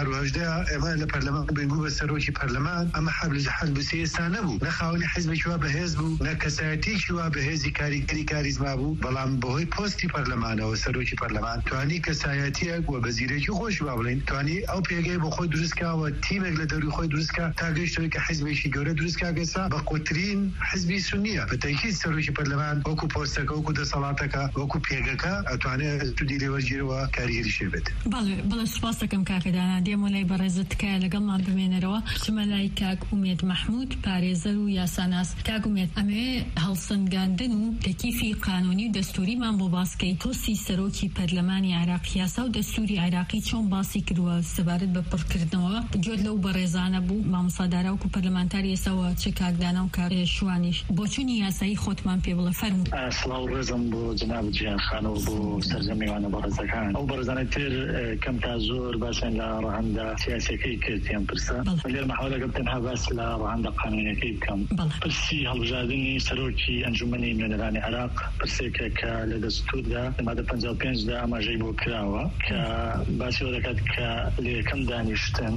ك2018 اما البرلمان بنقول سروشي برلمان اما حلبسي سانبو نخاوني حزب شو بهزبو نكساتي شو بهزي كاريزما بو بلام بوي بوستي برلمان او سروشي برلمان تواني كساياتي وبزيري خوش بابلين تواني او بيجي بو خود درسكا وتيمك لدوري خود درسكا تاغيشتو كحزب شي جوره درسكا قصا بقوترين حزبي سنيه بالتاكيد سروشي برلمان اوكو بوستك اوكو دسالاتك اوكو بيجاكا تواني تديري وجير وكاريري شبت بلا سپاسكم كاكدانا ديمولاي برزتك لقلنا بمينروا سملايكاك اميد محمود باريزلو يا ساناس كاغوميت امي هلسنگاندنو تكيفي قانوني ودستوري من بوباسكي توسي سروكي برلماني عراق ياسا ودستوري عراقي چون باسي كروا سبارت بپرکردنوا جود لو برزانه بو مامصادارا وكو برلمانتاري سوا چكاكدانا وكا شوانيش بوچوني ياساي خوتمان بيبلا فرمو اصلاو رزم بو جناب جيان خانو بو سرزمي وانا برزكان او برزانه تير كم تازور باسن لا رهندا سياسي كي كرتيان برسا اللي المحاولة قبتن تەنها باس لە ڕەهەندە قانونیەکەی بکەم. پرسی هەڵبژاردننی سەرۆکی ئەنجومەنی نوێنەرانی عێراق پرسێکە کە لە دەستوردا لە مادە 55دا ئاماژەی بۆ کراوە کە باسی ئەوە دەکات کە لە یەکەم دانیشتن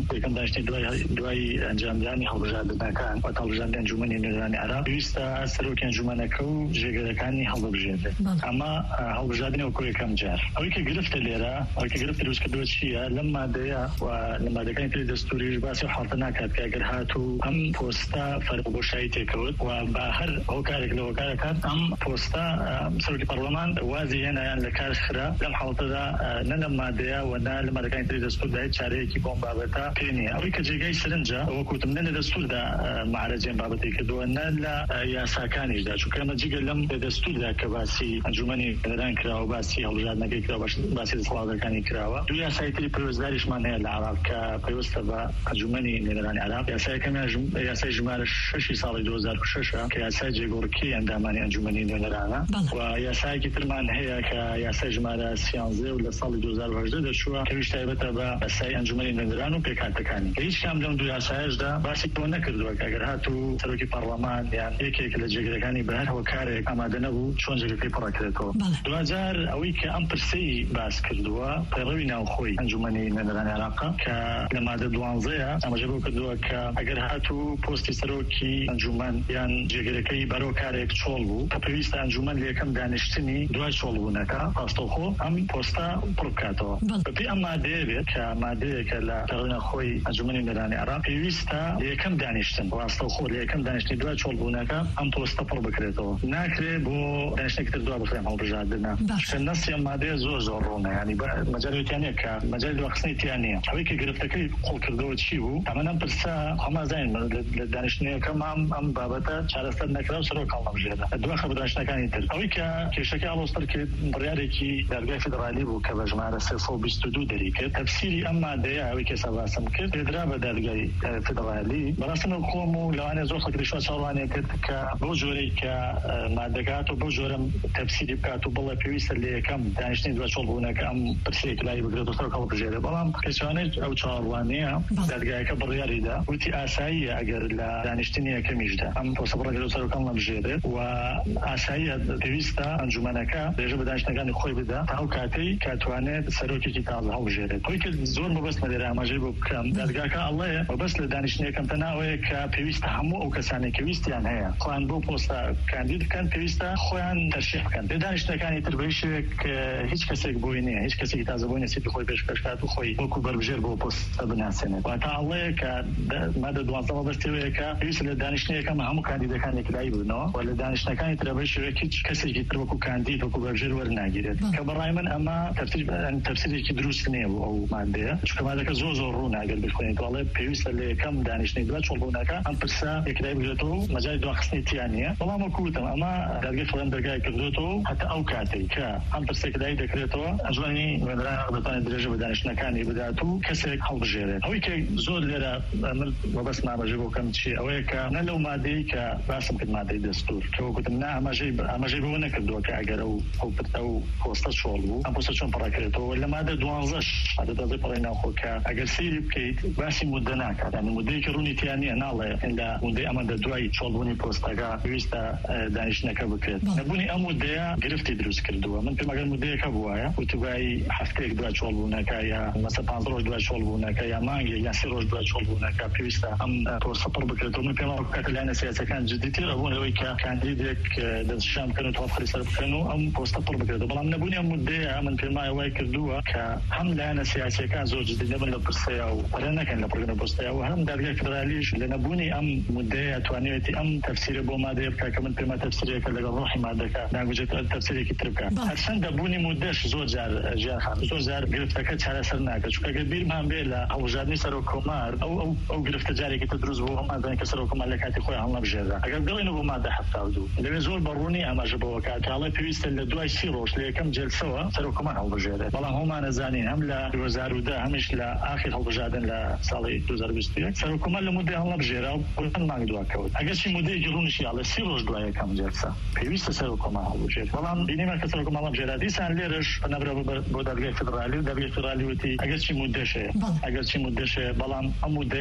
دوای ئەنجامدانی هەڵبژاردنەکان و هەڵبژاردنی ئەنجومەنی نوێنەرانی عێراق پێویستە سەرۆکی ئەنجومەنەکە و ژێگەرەکانی هەڵبژێردێت. ئەمە هەڵبژاردنەوە کۆ یەکەم جار. ئەوەی کە گرفتە لێرە ئەوەی کە گرفت دروستکردووە چییە؟ لەم مادەیە و لە مادەکانی تری دەستوریش باسی حاڵتە ناکات کە ئەگەر هاتوو ئەم پۆستە فەربۆشایی تێکەوت و با هەر هۆکارێک لە هۆکارەکان ئەم پۆستە سەرۆکی پەرلەمان وازی هێنایان لە کار خرا لەم حاڵەتەدا نە لەم مادەیە و نە لە مادەکانی تری دەستوردا چارەیەکی بۆم بابەتە پێ نییە. ئەوەی کە جێگای سرنجە ئەوە کوتم نە لە دەستوردا معرەجێن بابەتی کردووە نە لە یاساکانیشدا چونکە ئەمە جگە لەم دەستوردا کە باسی ئەنجومەنی نوێنەران کراوە باسی هەڵبژاردنەکەی کراوە باسی دەسەڵاتەکانی کراوە. دوو یاسای تری پەیوەستداریشمان هەیە لە عێراق کە پەیوەستە بە ئەنجومەنی نوێنەرانی عێراق. یاسایەکەمیان یاسای ژمارە 6 ساڵی 2006 کە یاسای جێگۆڕکێی ئەندامانی ئەنجومەنی نوێنەرانە و یاسایەکی ترمان هەیە کە یاسای ژمارە 13 و لە ساڵی 2018 دەچووە کە ویش تایبەتە بە یاسای ئەنجومەنی نوێنەران و پێکهاتەکانی. هیچ کام لەم دوو یاسایەشدا باسی تۆ نەکردووە کە ئەگەر هاتوو سەرۆکی پەرلەمان یان یەکێک لە جێگەرەکانی بە هەر هۆکارێک ئامادە نەبوو چۆن جێگەکەی پڕەکرێتەوە. دوجار ئەوەی کە ئەم پرسەی باس کردووە پەیڕەوی ناوخۆی ئەنجومەنی نوێنەرانی عێراق کە لە مادە 12 ئاماژە بۆ کردووە کە ئەگەر هاتوو پۆستی سەرۆکی ئەنجومەن یان جێگەرەکەی بەرەو کارێک چۆڵ بوو کە پێویستە ئەنجومەن لە یەکەم دانیشتنی دوای چۆڵبوونەکە ڕاستەوخۆ ئەم پۆستە پڕ بکاتەوە. بەپێی ئەم مادەیە بێت کە مادەیەکە لە پەیڕەوی ناوخۆی ئەنجومەنی نوێنەرانی عێراق پێویستە لە یەکەم دانیشتن ڕاستەوخۆ لە یەکەم دانیشتنی دوای چۆڵبوونەکە ئەم پۆستە پڕ بکرێتەوە. ناکرێت بۆ دانیشتنێکی تر دوای بخرێن هەڵبژاردنە. نەسی ئەم مادەیە زۆر ڕۆنە ینی مەجالیتیان کە مەجای دواخستنی تیان نییە. ئەوەی کە گرفتەکەی قوڵکردەوە چی بوو؟ ئەمە ئەم پرسە هەمازین لە دانیشتنیەکەم ئەم بابەتە چارەسەر نەکرا و سەرۆک هەڵنەبژێرە دوای خە دانیشتنەکانی تر. ئەوەی کە کێشەکە هەڵۆستەر کرد بڕیارێکی دادگای فیدرالی بوو کە بە ژمارە 322 دەری کرد. تەفسیری ئەم مادەیە ئەوەی کە سەباسم کرد پێدرا بە دادگای فیدرالی. بەڕاستم خۆم و لەوانەیە زۆر خەڵکیشوا چاوەڕوانێ کرد کە بۆ جۆرەی کە مادەگات و بۆ جۆرەم تەفسیری بکات و بڵێ پێویستە لە یەکەم دانیشتنی دوای چۆڵبوونەکە ئەم پرسەیەک لای بگرێت و سەرۆک هەڵبژێرێ. بەڵام کەسوانێت ئەو چاوەڕوانەیە دادگایەکە بڕیاریدا وتی ئاساییە ئەگەر لە دانیشتنی یەکەمیشدا ئەم پۆستە بڕەگرێت و سەرۆک هەڵنەبژێرێت و ئاساییە پێویستە ئەنجومەنەکە لێژە بە دانیشتنەکانی خۆی بدا تا ئەو کاتەی کاتوانێت سەرۆکێکی تازە هەڵبژێرێت. ئەوەی کە زۆر مەبەستمە لێرە ئاماژەی بۆ بکەم دادگاکە ئەڵێ مەبەست لە دانیشتنیەکەم تەناوەیە کە پێویستە هەموو ئەو کەسانی کە ویستیان هەیە خۆیان بۆ پۆستە کاندید بکەن پێویستە خۆیان تەرشیح بکەن. لە دانیشتنەکانی تر بەشێک هیچ کەسێک بۆی نییە هیچ کەسێکی تازە بۆی نەسیبی خۆی پێشکەشکات و خۆی وەکو بەربژێر بۆ پۆستە بناسێنێت. واتە ئەڵێ کە مادە 12 مەبەستەوەیە کە پێویستە لە دانیشتنیەکەم هەموو کاندیدەکانی لای بنەوە و لە دانیشتنەکانی تر بەشێک هیچ کەسێکی تر وەکو کاندید وەکو بەربژێر وەرناگیرێت کە بەڕای من ئەمە تەفسیرێکی دروست نییە بۆ ئەو مادەیە چونکە مادەکە زۆر ڕوو ناگەر بخوێنیت وڵێ پێویستە لە یەکەم دانیشتنی دوای چۆڵبوونەکە ئەم پرسە یەکلای بگرێتەوە و مەجای دواخستنی تیان نییە. بەڵام وەکوتم ئەمە دادگای فڵان دەرگای کردوێتەوە هەتا ئەو کاتەی کە ئەم پرسێک لای دەکرێتەوە ئەنجومەنی نوێنەران دەتوانێت درێژە بە دانیشتنەکانی بدات و کەسێک هەڵبژێرێت. ئەوەی کە زۆر لێرە من مەبەست ئاماژەی بۆ بکەم چی ئەوەیە کە نە لەو مادەی کە باسم کرد مادەی دەستور کە وەکوتم نا ئاماژەی بۆ نەکردووە کە ئەگەر ئەو پۆستە چۆڵ بوو ئەم پۆستە چۆن پڕەکرێتەوە لە مادە 12 مادە 12 پڕی ناوخۆ کە ئەگەر سەیری بکەیت باسی مودە ناکات ینی مودەی کە ڕوونی تیان نییە ناڵێ لە مودەی ئەمە دوای چۆڵبوونی پۆستەکە پێویستە دانیشتنەکە بکرێت. نەبوونی ئەم مودەیە گرفتی دروست کردووە. من پێم ئەگەر مودەیەکە بووایە وتوای هەفتەیەک دوای چۆڵبوونەکە یا مەسە 5 ڕۆژ دوای چۆڵبوونەکە یا مانگی یا 30 ڕۆژ دوای چۆڵبوونەکە پێویستە ئەم پۆستە پڕ بکرێتەوە. من پێم کاتە لایەنە سیاسەکان جددیتر ئەبوون ئەوەی کە کاندیدێک دەستشان بکەن و تەواو سەر بکەن و ئەم پۆستە پڕ بکرێتەوە. بەڵام نەبوونی ئەم مودەیە من پێم وای کردووە کە هەم لایەنە سیاسیەکان زۆر جددی نەبن لە پرسەیە و پەرە نەکەن لە پڕگرنە پۆستەیە و هەم دادگای فیدرالیش لە نەبوونی ئەم مودەیە توانێتی ئەم تەفسیرە بۆ مادەیە بکات کە من پێما تەفسیرێکە لەگەڵ ڕۆحی مادەکە ناگوجێت تەفسیرێکی تر بکات. هەرچەندە بوونی مودەش زۆر جار ژیانخان زۆر جار گرفتەکە چارەسەر ناکات چونکە ئەگەر بیرمان بێ لە هەڵبژاردنی سەرۆک کۆمار ئەو گرفتە جارێکی تر دروست بوو هەمازانین کە سەرۆک کۆمار لە کاتی خۆی هەڵنەبژێرا. ئەگەر بڵێنەوە بۆ مادە 72 لەوێ زۆر بەڕوونی ئاماژە بۆەوە کات کاڵێ پێویستە لە دوای 30 ڕۆژ لە یەکەم جەلسەوە سەرۆک کۆمار هەڵبژێرێت. بەڵام هەمومان ئەزانین هەم لە 2010 هەمیش لە ئاخر هەڵبژاردن لە ساڵی 2021 سەرۆک کۆمار لە مودەی هەڵنەبژێرا و چەند مانگ دوای کەوت. ئەگەر چی مودەیەکی ڕوونیشی ئاڵێ 30 ڕۆژ دوای یەکەم جەلسە پێویستە سەرۆک کۆمار هەڵبژێرێت. بەڵام بینیمە کە سەرۆک کۆمار هەڵبژێرا دیسان لێرەش پەنەبرا بۆ دادگای فیدرالی و دادگای فیدرالی وتی ئەگەر چی مودەشەیە بەڵام ئەم مودەیە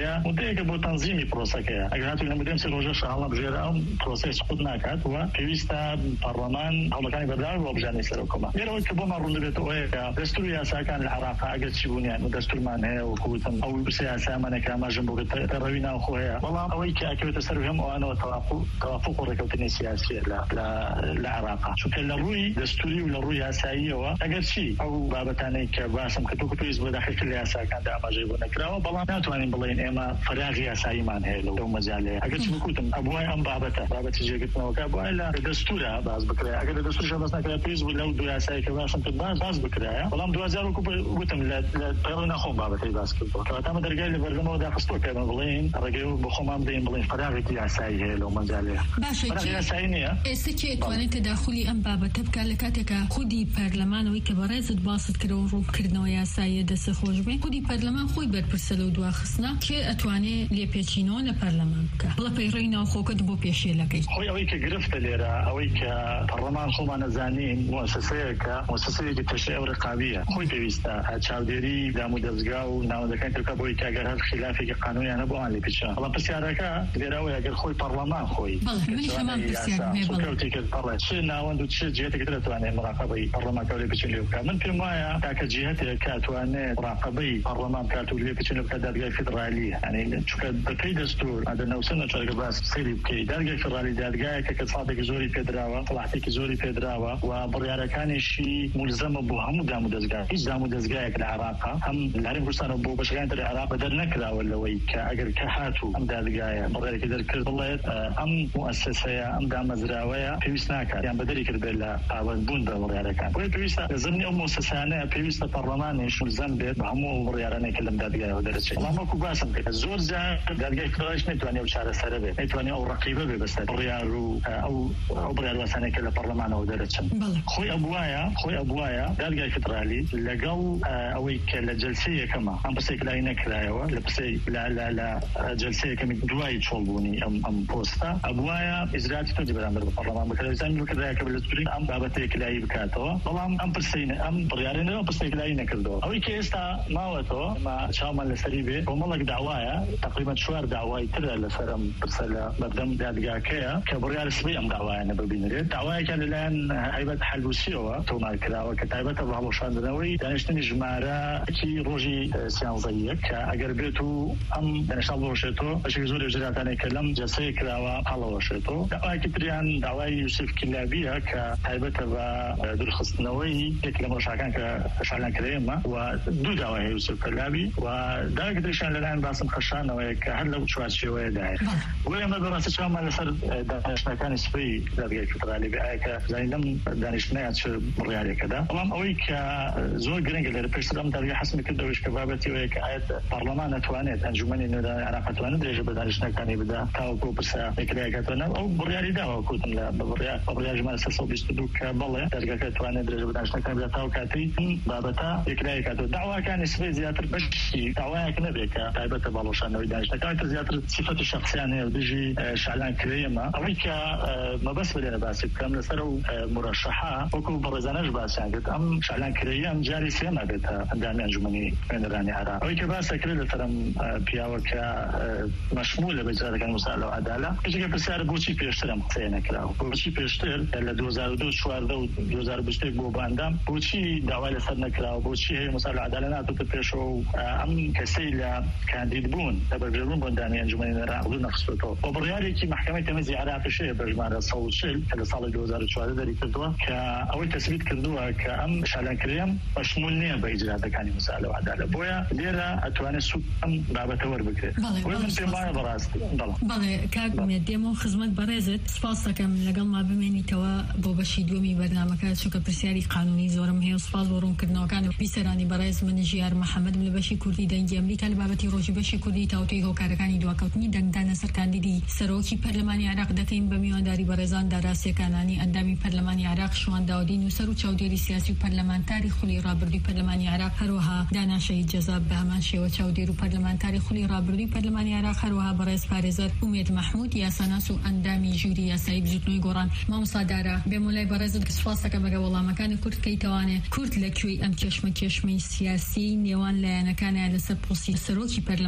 ڕێگەیەکە بۆ تەنظیمی پرۆسەکەیە ئەگەر هاتووی لە مدەم سێ ڕۆژە شاڵە بژێرە ئەم پرۆسەی سقوط ناکات و پێویستە پەرلەمان هەوڵەکانی بەردەوام بۆ بژانەی سەرۆکۆمە لێرەوەی کە بۆمان ڕوون دەبێتەوە ئەوەیە دەستور و یاساکان لە عێراق ئەگەر چی بوونیان و دەستورمان هەیە وەکوتم ئەو سیاسامانێکە ئاماژەم بۆ ڕەوی ناوخۆ هەیە بەڵام ئەوەی کە ئەکەوێتە سەر هەم ئەوانەوە تەوافق و ڕێکەوتنی سیاسیە لە عێراق چونکە لە ڕووی دەستوری و لە ڕووی یاساییەوە ئەگەر چی ئەو بابەتانەی کە باسم کردو کە پێویست بۆ داخلکردن لە یاساکاندا ئاماژەی بۆ نەکراوە بەڵام ناتوانین بڵێن ئێمە فراغی یاساییمان هەیە لەو مەجالەیە ئەگەر چی بکوتم ئەبوای ئەم بابەتی جێگرتنەوەکە بوای لە دەستورە باز بکرێ ئەگەر لە دەستورش باز نەکرا پێویست بوو لەو دو یاسایی کە باسم کرد باز بکرایە بەڵام 2000 گوتم لە پەیڕۆ نەخۆم بابەتی باس کردەوە کەواتە دەرگای لە بەردەمەوە داخستەوە کە بڵێن ڕێگەی بۆ خۆمان بدەین بڵێن فراغێکی یاسایی هەیە لەو مەجالەیە باشە یاسایی نییە ئێستا کێ توانێت تەداخلی ئەم بابەتە بکات لە کاتێکە خودی پەرلەمانەوەی کە بەڕێزت باست کردەوە ڕوونکردنەوە یاساییە دەسە خۆش بێ خودی پەرلەمان خۆی بەرپرسە لەو دواخستنە کێ ئەتوانێت لێپێچینەوە لە پەرلەمان بکات بڵە پەیڕۆی ناوخۆکەت بۆ پێشێلەکەی خۆی ئەوەی کە گرفتە لێرە ئەوەی کە پەرلەمان خۆمان نەزانین مؤسسەیەکی تەشریع و ڕقابیە خۆی پێویستە چاودێری دام و دەستگا و ناوەندەکان ترکە بۆی کە ئەگەر هەر خلافێکی قانونیانە بۆ ئان لێپێچێنە بەڵام پرسیارەکە لێرەوەی ئەگەر خۆی پەرلەمان خۆی چ ناوەند و چ جهتێک دەتوانێت مراقبەی پەرلەمانکە لێپێچێن لێ بکات من پێم وایە تاکە جهتێک کاتوانێت مراقبەی پەرلەمان کات و لێپێچێن لێ بکات دادگای فیدرالیە یعنی چونکە بەپێی دەستور ئەدە نەوسن چارگە باس سەیری بکەی دادگای فیدرالی دادگایەکە کە ساڵێکی زۆری پێدراوە سەلاحەتێکی زۆری پێدراوە و بڕیارەکانیشی ملزەمە بۆ هەموو دام و دەستگا هیچ دام و دەستگایەک لە عێراقا هەم لە هەرێم کوردستانە بۆ بەشەکانی تر عێراق بەدەر نەکراوە لەوەی کە ئەگەر کە هاتوو ئەم دادگایە بڕیارێکی دەرکرد بڵێت ئەم مؤسسەیە ئەم دامەزراوەیە پێویست ناکات یان بەدەری کردبێت لە پابەندبوون بە بڕیارەکان بۆیە پێویستە لە زمینی ئەو مؤسسانەیە پێویستە پەرلەمانیش ملزەم بێت بە هەموو بڕیارانێک لەم دادگایەوە دەرەچێت بەڵام وەکو باسم کرد زۆر جار دادگای فیدرالیش نەیتوانێت ئەو چارەسەرە بێت نەیتوانێت ئەو ڕەقیبە بێت بەسەر بڕیار و ئەو بڕیاروەسانێکە لە پەرلەمانەوە دەرەچن خۆی ئەبوایە دادگای فیدرالی لەگەڵ ئەوەی کە لە جەلسەی یەکەمە ئەم پرسێک لای نەکرایەوە لە پرسەی لە جەلسەی یەکەمی دوای چۆڵبوونی ئەم پۆستە ئەبوایە ئیجراتی تۆ بەرامبەر بە پەرلەمان بکرێت زانین بکرایە کە لە سوورین ئەم بابەتەیەک لای بکاتەوە بەڵام ئەم پرسەی ئەم بڕیارێنەوە پرسێک لای نەکردەوە ئەوەی کە ئێستا ماوەتەوە چاومان لەسەری بێ کۆمەڵێک داوایە تقریبا 4 داوای ترە لەسەر ئەم پرسە لە بەردەم دادگاکەیە کە بڕیار سبەی ئەم داوایانە ببینرێت داوایەکە لەلایەن هەیبەت حەلبوسیەوە تۆمار کراوە کە تایبەتە بە هەڵۆشاندنەوەی دانیشتنی ژمارەی ڕۆژی سیانزەیە کە ئەگەر بێت و ئەم دانیشتان بۆشێتەوە بەشێک زۆر ژێراتانێک کە لەم جەلسەیە کراوە هەڵەوەشێتەوە داوایەکی تریان داوای یوسف کلابیە کە تایبەتە بە دوورخستنەوەی یەک لە مەڕۆژەکان کە شالان کرێمە و دوو داوای هەیە یوسف کلابی و داوایەکی تریشیان لەلایەن باسم خەشانەوەیە کە هەر لەو چوارچێوەیەدایە بۆ ئێمە بەڕاستی چاومان لەسەر دانیشتنەکانی سبەی دادگای فیدرالی بێ ئایا کە زانین لەم دانیشتنەیە چ بڕیارێکەدا بەڵام ئەوەی کە زۆر گرنگە لەرە پێشتر ئەم دادگای حەسمی کردەوەش کە بابەتی ئەوەیە کە ئایا پەرلەمان نەتوانێت ئەنجومەنی نوێنەرانی عێراق نەتوانێت درێژە بە دانیشتنەکانی بدا تاوەکو پرسە یەکلایەکەتەوە ئەو بڕیاری داوە کوتم لە بڕیار ژمارە 322 کە بڵێ دادگاکە دەتوانێت درێژە بە دانیشتنەکانی بدا تاو کاتی بابەتە یەکلایەکەتەوە داواکانی سبەی زیاتر بەشی داوایەک نەبێت کە تایبەتە باڵۆشانەوەی دانیشتنەکانی تر زیاتر صفەتی شخصیان هەیە و دژی شعلان کرێمە ئەوەی کە مەبەست بێنە باسی بکەم لەسەر و مرشحە وەکو بەڕێزانەش باسییان کرد ئەم شعلان کرێیە ئەم جاری سێمە بێتە ئەندامی ئەنجومەنی خوێندەرانی عێراق ئەوەی کە باسە کرد لەسەرم پیاوە کە مەشمولە بە ئیجراەکانی موساڵە و عەدالە پێشێکە پرسیارە بۆچی پێشتر ئەم قسەیە نەکراوە بۆچی پێشتر لە 2002 14 و 2020 بۆ باندام بۆچی داوای لەسەر نەکراوە بۆچی هەیە موساڵە و عەدالە ناتۆتە پێشەوە و ئەم کەسەی لە کاندید بوون لە بەرگەربوون بۆ ئەندامی ئەنجومەنی عێراق نەخستۆتەوە بۆ بڕیارێکی محکەمەی تەمەزی عێراقیشەیە بە ژمارە 140 کە لە ساڵی 2014 دەری کردووە کە ئەوەی تەثبیت کردووە کە ئەم شالانکرێم بەشمول نییە بە ئیجراەکانی موساڵە و عەدالە بۆیە لێرە ئەتوانێت سوود ئەم بابەتە وەربگرێت من پێم وایە بەڕاستی بەڵێ کاک دێمە خزمەت بەڕێزت سپاس دەکەم لەگەڵ ما بمێنیتەوە بۆ بەشی دووەمی بەرنامەکە چونکە پرسیاری قانونی زۆرم هەیە و سپاس بۆ ڕوونکردنەوەکان بیسەرانی بەڕێز من ژیار محەممەدم لە بەشی کوردی دەنگی ئەمریکا لە بابەتی ڕۆژی بەشی کوردی تاوتوی هۆکارەکانی دواکەوتنی دەنگدانە سەر کاندیدی سەرۆکی پەرلەمانی عێراق دەکەین بە میوانداری بەڕێزان داراسیەکانانی ئەندامی پەرلەمانی عێراق شوان داودی نووسەر و چاودێری سیاسی و پەرلەمانتاری خولی ڕابردووی پەرلەمانی عێراق هەروەها داناشەی جەزاب بە هەمان شێوە چاودێر و پەرلەمانتاری خولی ڕابردووی پەرلەمانی عێراق هەروەها بەڕێز پارێزەر ئومێد محمود یاساناس و ئەندامی ژووری یاسایی بجوتنەوەی گۆڕان مامۆستادارە بێمولای بەڕێزت سپاس دەکەم بەگە وەڵامەکانی کورد کەیتەوانێ کورد لەکوێی ئەم کێشمەی سیاسی نێوان لایەنەکانیان لەسەر پۆستی سەرۆکی پەرلەمانی عێراق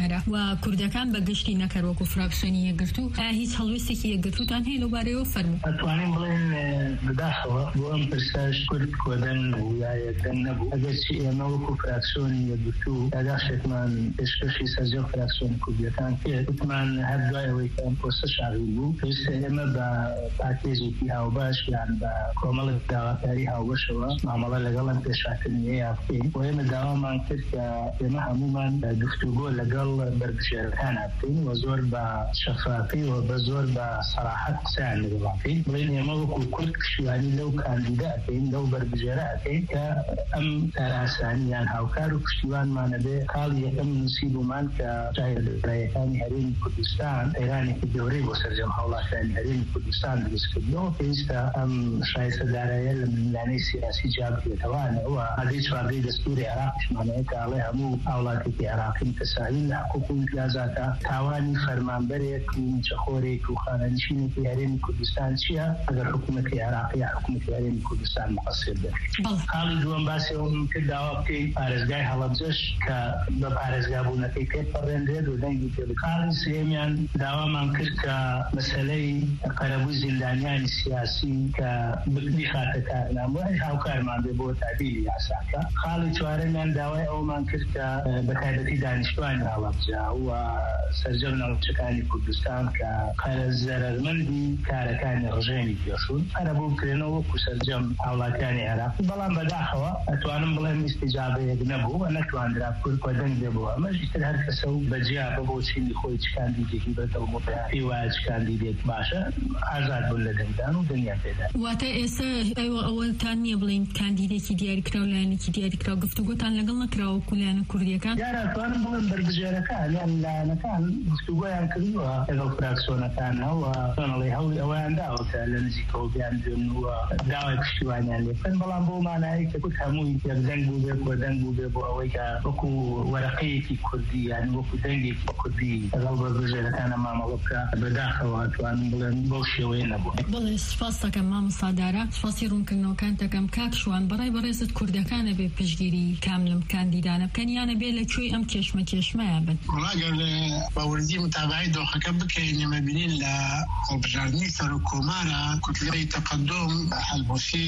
دیارە و کوردەکان بە گشتی نەکەر وەکو فراکسیۆنی یەکگرتوو هیچ هەڵوێستێکی یەکگرتووتان هەیە لەوبارەیەوە فەرموو. ئەتوانین بڵێن بەداخەوە بۆ ئەم پرسش کورد کۆدەن نەبوو یا یەکدەن نەبوو ئەگەرچی ئێمە وەکو فراکسیۆنی یەکگرتوو داداشێکمان پێشکەشی سەرجەم فراکسیۆنی کوردیەکان کرد وتمان هەر دوای ئەوەی کە ئەم پۆستە شاغیل بوو پێویستە ئێمە بە پاکێجێکی هاوباش یان بە کۆمەڵێک داواکاری هاوبەشەوە مامەڵە لەگەڵ ئەم پێشاکردنیەیە بکەین و ئێمە داوامان کرد کە ئێمە هەمومان گفتوگۆ لەگەڵ بەرپرسیارەکان بکەین و زۆر بە شەفافی و بە زۆر بە سەراحەت قسەیان لەگەڵ بکەین بڵێن ئێمە وەکو کورد پشتیوانی لەو کاندیدا ئەکەین لەو بەرپرسیارە ئەکەین کە ئەم تاراسانیان هاوکار و پشتیوانمانە بێ کاڵی یەکەم نووسیبوومان کە جایەکانی هەرێمی کوردستان ئێرانێکی گەورەی بۆ سەرجەم هەوڵاتیانی هەرێمی کوردستان دروستکردنەوە پێویستە ئەم شایستەدارایە لە میلانەی سیاسی جابکرێتەوەوە هەدەی چواردەی دەستوری عێراقیشمانەیە کە ئەڵێ هەموو هاوڵاتێکی عێراقی متەساوی لە حقوق و امتیازاتە تاوانی فەرمانبەرێک و نیچەخۆرێک و خانەنشینێکی هەرێمی کوردستان چییە ئەگەر حکوومەتی عێراقی یا حکوومەتی هەرێمی کوردستان مقەسر بێت. حاڵی دووەم باسی ئەوم کرد داوا بکەین پارێزگای هەڵەبجەش کە بە پارێزگابوونەکەی پێپەڕێنرێت و دەنگی پێ حاڵی سێمیان داوامان کرد کە مەسەلەی قەرەبووی زیندانیانی سیاسی کە بکری خاتە کارنامە هاوکارمان بێ بۆ تعدیلی یاساکە. خاڵی چوارەمیان داوای ئەومان کرد کە بەتایبەتی دانیشتوانی هەڵەبجە و سەرجەم ناوچەکانی کوردستان کە قەرە زەرەرمەندی کارەکانی ڕژێمی پێشوون قەرەبوو بکرێنەوە وەکو سەرجەم هاوڵاتیانی عێراقی بەڵام بەداخەوە ئەتوانم بڵێم ئیستیجابەیەک نەبوو و نەتواندرا کورد کۆدەنگ بێ بۆ ئەمەش ئیتر هەر کەسە و بەجیا بە بۆ چینی خۆی چ کاندیدێکی بێتەوە بۆ پێی وایە چ کاندیدێک باشە ئازاد بوون لە دەنگدان و دنیا پێدا. واتە ئێستا ئەوەتان نییە بڵین کاندیدێکی دیاریکرا و لایەنێکی دیاریکرا گفتوگۆتان لەگەڵ نەکراوە کولایەنە کوردیەکان؟ یارە ئەتوانم بڵێم بەرگژێرەکان یان لایەنەکان گفتوگۆیان کردووە لەگەڵ فراکسیۆنەکانەوە تۆنەڵی هەوڵی ئەویان داوە کە لە نزیکەوە بیانبێن و داوای پشتیوانیان لێ بکەن بەڵام بۆ مانایی کە کوت هەمووی یەکدەنگ بوو بێ کۆدەنگ بوو بێ بۆ ئەوەی کە وەکو وەرەقەیەکی کوردی یان وەکو دەنگێکی کوردی لەگەڵ بەرگژێرەکانە مامەڵە بکە بەداخەوە ئەتوانم بڵێن بەو شێوەیە نەبوو. بڵێ سوپاس دەکەم مامۆستادارە سوپاسی ڕوونکردنەوەکان دەکەم کاک شوان بەڕای بەڕێزت کوردەکانە بێ پشتگیری کاملم کاندیدانە بکەن یانە بێ لە کوێی ئەم کێشمەیە بن. وڵاگەر باوەڕدی متابعی دۆخەکە بکەین ئێمە بینین لە هەڵبژاردننی سەر و کۆمارە کوتلەی تەقەدم هەلبوسی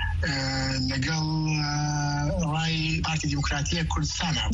لەگەڵ ڕای پارتی دیموکراتیە کوردستانە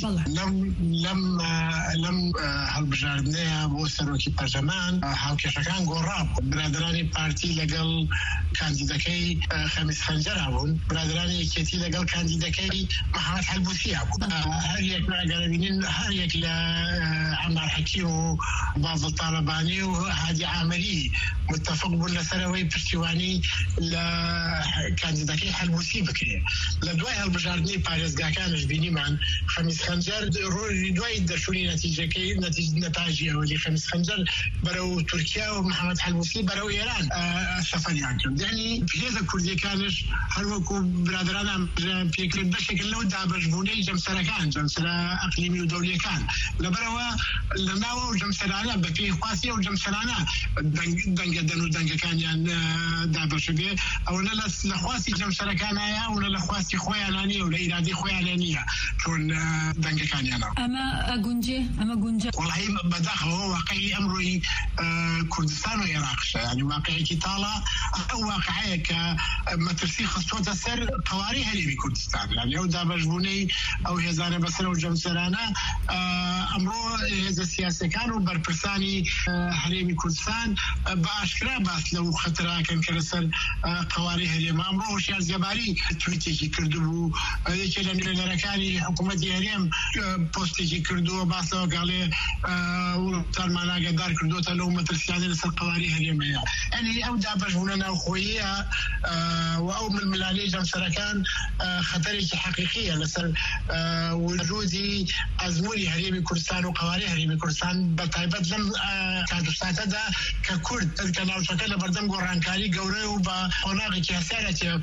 لەم هەڵبژاردنەیە بۆ سەرۆکی پەرلەمان هاوکێشەکان گۆڕا برادرانی پارتی لەگەڵ کاندیدەکەی خەمیس خەنجەر بوون برادرانی یەکێتی لەگەڵ کاندیدەکەی محەممەد حەلبوسی بوون هەر یەک ئەگەربینین هەر یەک لە عەمار حەکی و بازڵ تاڵەبانی و هادی عامەری متفق بوون لەسەرەوەی پشتیوانی لە کاندیدەکەی حەلبوسی بکرێت. لە دوای هەڵبژاردننی پارێزگاکانش بینیمان خەمیس خەنجەر ڕۆژی دوای دەرچوونی نەتیجەکەی نەتاجی ئەوەی خەمیس خەنجەر بەرەو تورکیا و محەممەد حەلبوسی بەرەو ئێران سەفەریان کرد. یعنی پێزە کوردیەکانش هەروەکو برادرانان پێکرد بەشێک لەو دابەشبوونەی جەمسەرەکان جەمسەرە ئەقلیمی و دەوریەکان لەبەرەوە لە ناوە و جەمسەرانە بە پێی خواسی و جەمسەرانە دەنگە دەن و دەنگەکانیان دابەشە بێ ئەوە لە خواستی جەمسەرەکانایە و لە خواستی خۆیانانیە و لە ئیرادی خۆیانە نییە چۆن دەنگەکانیانە ئەمە گونجە وڵی بەداخەوە واقعی ئەمڕۆی کوردستان و عێراقشە ینی واقعەیەکی تاڵە ئەو واقعەیە کە مەترسی خستۆتە سەر قەواری هەرێمی کوردستان ینی ئەو دابەشبوونەی ئەو هێزانە بەسەر و جەمسەرانە ئەمڕۆ هێزە سیاسەکان و بەرپرسانی هەرێمی کوردستان بە ئاشکرا باس لەو خەتەراکەن کە لەسەر قەواری هەرێم ئەمڕۆ هۆشیار جەباری تویتێکی کردبوو یەکێ لە نوێنەرەکانی حکوومەتی هەرێم پۆستێکی کردووە باسەوە گاڵێ وڵاتانمان ئاگادار کردوتە لەو مەترسیانە لەسەر قەواری هەرێمەیە. ئەنی ئەو دابەشبوونە ناوخۆییە و ئەو ململانەی جەمسەرەکان خەتەرێکی حەقیقیە لەسەر وجودی ئەزموونی هەرێمی کوردستان و قەواری هەرێمی کوردستان بە تایبەت لەم کاتوساتەدا کە کورد کە ناوچەکە لە بەردەم گۆڕانکاری گەورەی و بە قۆناغێکی هەسارەتی پەڕەپێک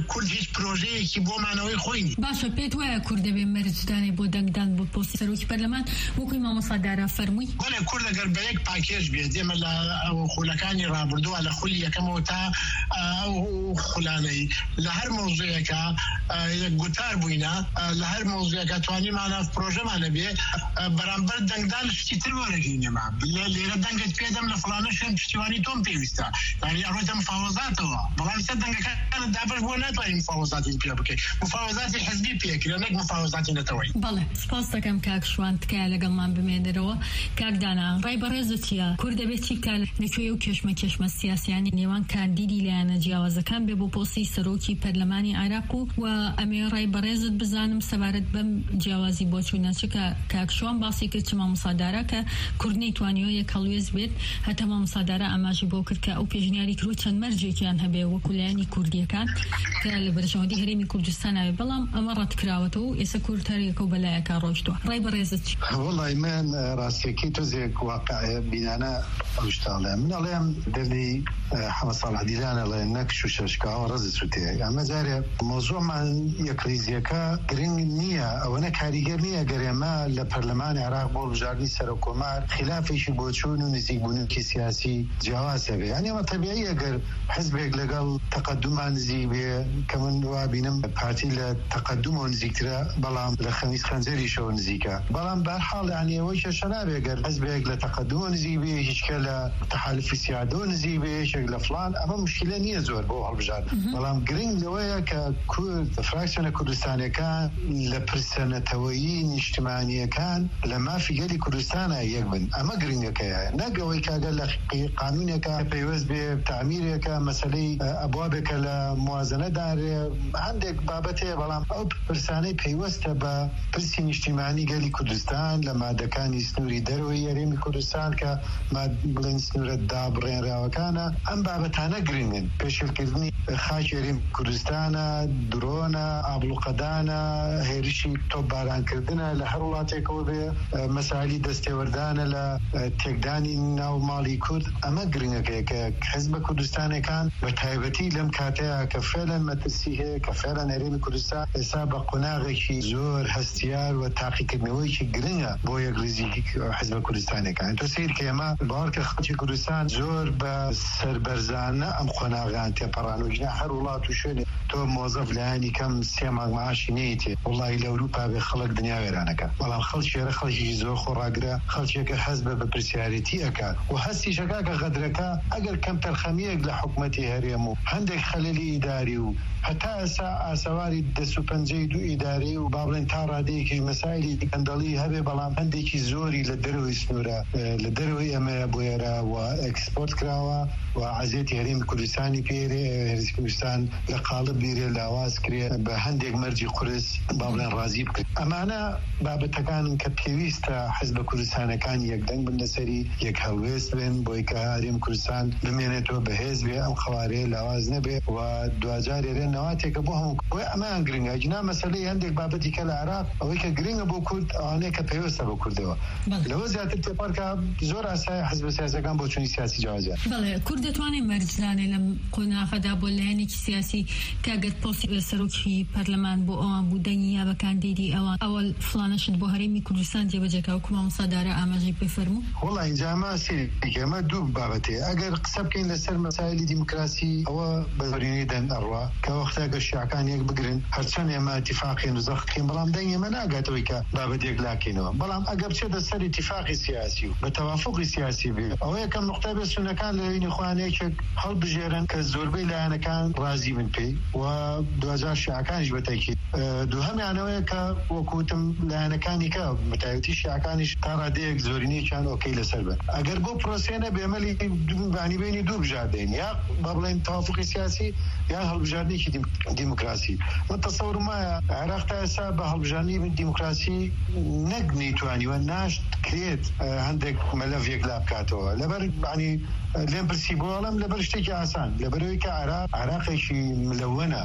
کورد هیچ پرۆژەیەکی بۆمانەوەی خۆی باشە پێت وایە کورد دەبێ مەرجدانێ بۆ دەنگدان بۆ پۆستی سەرۆکی پەرلەمان وەکوی مامۆستا دارا فەرمووی بەڵێ کورد ئەگەر بە یەک پاکێژ بێت ئێمە لە خولەکانی ڕابردووە لە خولی یەکەمەوە تا ئەو خولانەی لە هەر مۆزوعێکە یەک گوتار بووینە لە هەر مۆزوعێکە توانیمانە پرۆژەمانە بێ بەرامبەر دەنگدان شتیتر وەرەگرینەما لێرە دەنگت پێدەم لە فڵانە شوێن پشتیوانی تۆم پێویستە یعنی ئەڕۆیتە مفاوەزاتەوە بەڵام سەر دەنگەکانت دابەش بۆ ناتوانین مفاوەزاتی پێ بکەیت مفاوەزاتی حزبی پێکرێ نەک مفاوەزاتی نەتەوەی بەڵێ سپاس دەکەم کاک شوان تکایە لەگەڵمان بمێنەرەوە کاک دانا ڕای بەڕێزت چییە کورد دەبێت چی بکات لەکوێ و کێشمە سیاسیانی نێوان کاندیدی لایەنە جیاوازەکان بێ بۆ پۆستی سەرۆکی پەرلەمانی عێراق و ئەمێ ڕای بەڕێزت بزانم سەبارەت بەم جیاوازی بۆ چوونەچەکە کاک شوان باسی کرد چ مامۆستادارە کە کورد نەیتوانیەوە یەک هەڵوێز بێت هەتا مامۆستادارە ئاماژی بۆ کرد کە ئەو پێشنیاری کرد چەند مەرجێکیان هەبێ وەکو لایەنی کوردیەکان کە لە بەرژەوەندی هەرێمی کوردستان ئاوێ بەڵام ئەمە ڕەتکراوەتەوە و ئێستا کورد هەرێکە و بەلایەکە ڕۆیشتووە ڕای بەڕێزت چی وڵی من ڕاستیەکەی تۆزێک واقعە بینانە ئەو شتاڵێ من ئەڵێم دەلی حەمە ساڵح دیلانە لە نەک شوشەشکاوە ڕەزت سوتێ ئەمە جارێ مۆزوعمان یەکریزیەکە گرنگ نییە ئەوەنە کاریگەر نییە گەرێمە لە پەرلەمانی عێراق بۆ بژاردننی سەرۆکۆمار خلافێکی بۆ چوون و نزیکبوونکی سیاسی جیاوازە بێ یعنی ئەمە تەبیعی ئەگەر حزبێک لەگەڵ تەقەدومان نزیک بێ کە من وابینم پارتی لە تەقەدوم و نزیکترە بەڵام لە خەمیس خەنجەریشەوە نزیکە بەڵام بەرحاڵ یعنی ئەوەی کێشە نابێ گەر حزبێک لە تەقەدوم نزیک بێ هیچکە لە تەحالفی سیادۆ نزیک بێ یەکێک لە فڵان ئەمە مشکلە نییە زۆر بۆ هەڵبژاردن بەڵام گرنگ لەوەیە کە کورد فراکسیۆنە کوردستانیەکان لە پرسەنەتەوەیی نیشتیمانیەکان لە مافی گەلی کوردستانە یەک بن ئەمە گرنگەکەیە نەگەوەی کاگەر لە قانونێکە پەیوەست بێ تعمیرێکە مەسەلەی ئەبوابێکە لە موازنەدارێ هەندێک بابەتەیە بەڵام ئەو پرسانەی پەیوەستە بە پرسی نیشتیمانی گەلی کوردستان لە مادەکانی سنووری دەرەوەی هەرێمی کوردستان کە بڵێن سنوورە دابڕێنراوەکانە ئەم بابەتانە گرنگن پێشێلکردنی خاکی هەرێمی کوردستانە درۆنە ئابلوقەدانە هێرشی تۆپبارانکردنە لە هەر وڵاتێکەوە بێ مەسالی دەستێوەردانە لە تێکدانی ناو ماڵی کورد ئەمە گرنگەکەیە کە حزبە کوردستانەکان بە تایبەتی لەم کاتەیە کە فێلەن مەترسی هەیە کە فێلەن هەرێمی کوردستان ئێستا بە قۆناغێکی زۆر هەستیار و تاقیکردنەوەیکی گرنگە بۆ یەکریزی حزبە کوردستانەکان تۆ سیر کە ئێمە باوەڕ کە خەڵکی کوردستان زۆر بە سەربەرزانە ئەم قۆناغیان تێپەڕانوژنە هەر وڵات و شوێنێ تۆ مۆزەف لایانی کەم 3 مانگ معاشی نەیتێ وڵی لە ئەوروپا بێ خەڵک دنیا وێرانەکە بەڵام خەڵکیێرە خەڵکی زۆر خۆڕاگرە خەڵکێکە هەست بە پرسیارەتی ئەکات و هەستی شەکا کە غەدرەکە ئەگەر کەم تەرخەمیەک لە حکومەتی هەرێم و هەندێک خەلەلی ئیداری و هەتا ئێستا ئاسەواری دەست و پەنجەی دوو ئیداری و با بڵێن تا ڕادەیەکی مەسایلی گەندەڵی هەبێ بەڵام هەندێکی زۆری لە دەرەوەی سنوورە لە دەرەوەی ئەمەیە بۆ ئێرە و ئەکسپۆرت کراوە و عەزیەتی هەرێمی کوردستانی پێرێ هەرێمی کوردستان لە قاڵب بیرێ لاواز کرێ بە هەندێک مەرجی قورس با بڵێن ڕازی بکرێت ئەمانە بابەتەکانن کە پێویستە حزبە کوردستانەکان یەکدەنگ بن لەسەری یەک هەڵوێست بن بۆی کە هەرێمی کوردستان بمێنێتەوە بەهێز بێ ئەم خەوارەیە لاواز نەبێ و دوجار ێرێ نەواتێکە بۆ هەموو بۆی ئەمان گرنگە جنا مەسەلەی هەندێک بابەتی کە لە عێراق ئەوەی کە گرنگە بۆ کورد ئەوانەیە کە پێویستە بە کوردەوە لەوە زیاتر تێپەڕکە زۆر ئاسایە حزبە سیاسیەکان بۆ چوونی سیاسی جیاوازیان بەڵێ کورد دەتوانێت مەرجدانێ لەم قۆناغەدا بۆ لایەنێکی سیاسی کاگەر پۆستی سەرۆکی پەرلەمان بۆ ئەوان بوو دەنگی یا بە کاندیدی ئەوان ئەوە فڵانەشت بۆ هەرێمی کوردستان جێبەجێکا و مامۆستادارە ئاماژەی پێ فەرموو وڵا اینجا ئەمە سێمە دوو بابەتێ ئەگەر قسە بکەین لەسەر مەسایلی دیموکراسی ئەوە بەزۆرینەی دەنگ ئەڕوا کە وەختێکە شیعەکان یەک بگرن هەرچەند ئێمە اتفاقین و زەختکەین بەڵام دەنگ ئێمە ناگاتەوەی کە بابەتێک لاکەینەوە بەڵام ئەگەر بچێتە سەر اتفاقی سیاسی و بە تەوافقی سیاسی بێ ئەوە یەکەم نوقتە بێ سونەکان لە هێنی خوانەیەکێک هەڵبژێرن کە زۆربەی لایەنەکان ڕازی بن پێی و دوجار شیعەکانیش بەتەکید دووهەمیانەوەیە کە وەکوتم لایەنەکانی کە بەتایبەتی شیعەکانیش تا ڕادەیەک زۆرینەیەکیان ئۆکەی لەسەر بن ئەگەر بۆ پرۆسێنە بێمەلی بانی بینی دوو بژاردەین یا با بڵێن تەوافقی سیاسی یا هەڵبژاردنێکی دیموکراسی من تەسەورم وایە عێراق تا ئێستا بە هەڵبژاردنی دیموکراسی نەک نەیتوانیوە ناشت کرێت هەندێک مەلەڤێک لا بکاتەوە لەبەر ینی لێم پرسی بۆڵم لەبەر شتێکی ئاسان لەبەرەوەی کە عراقێکی ملەوەنە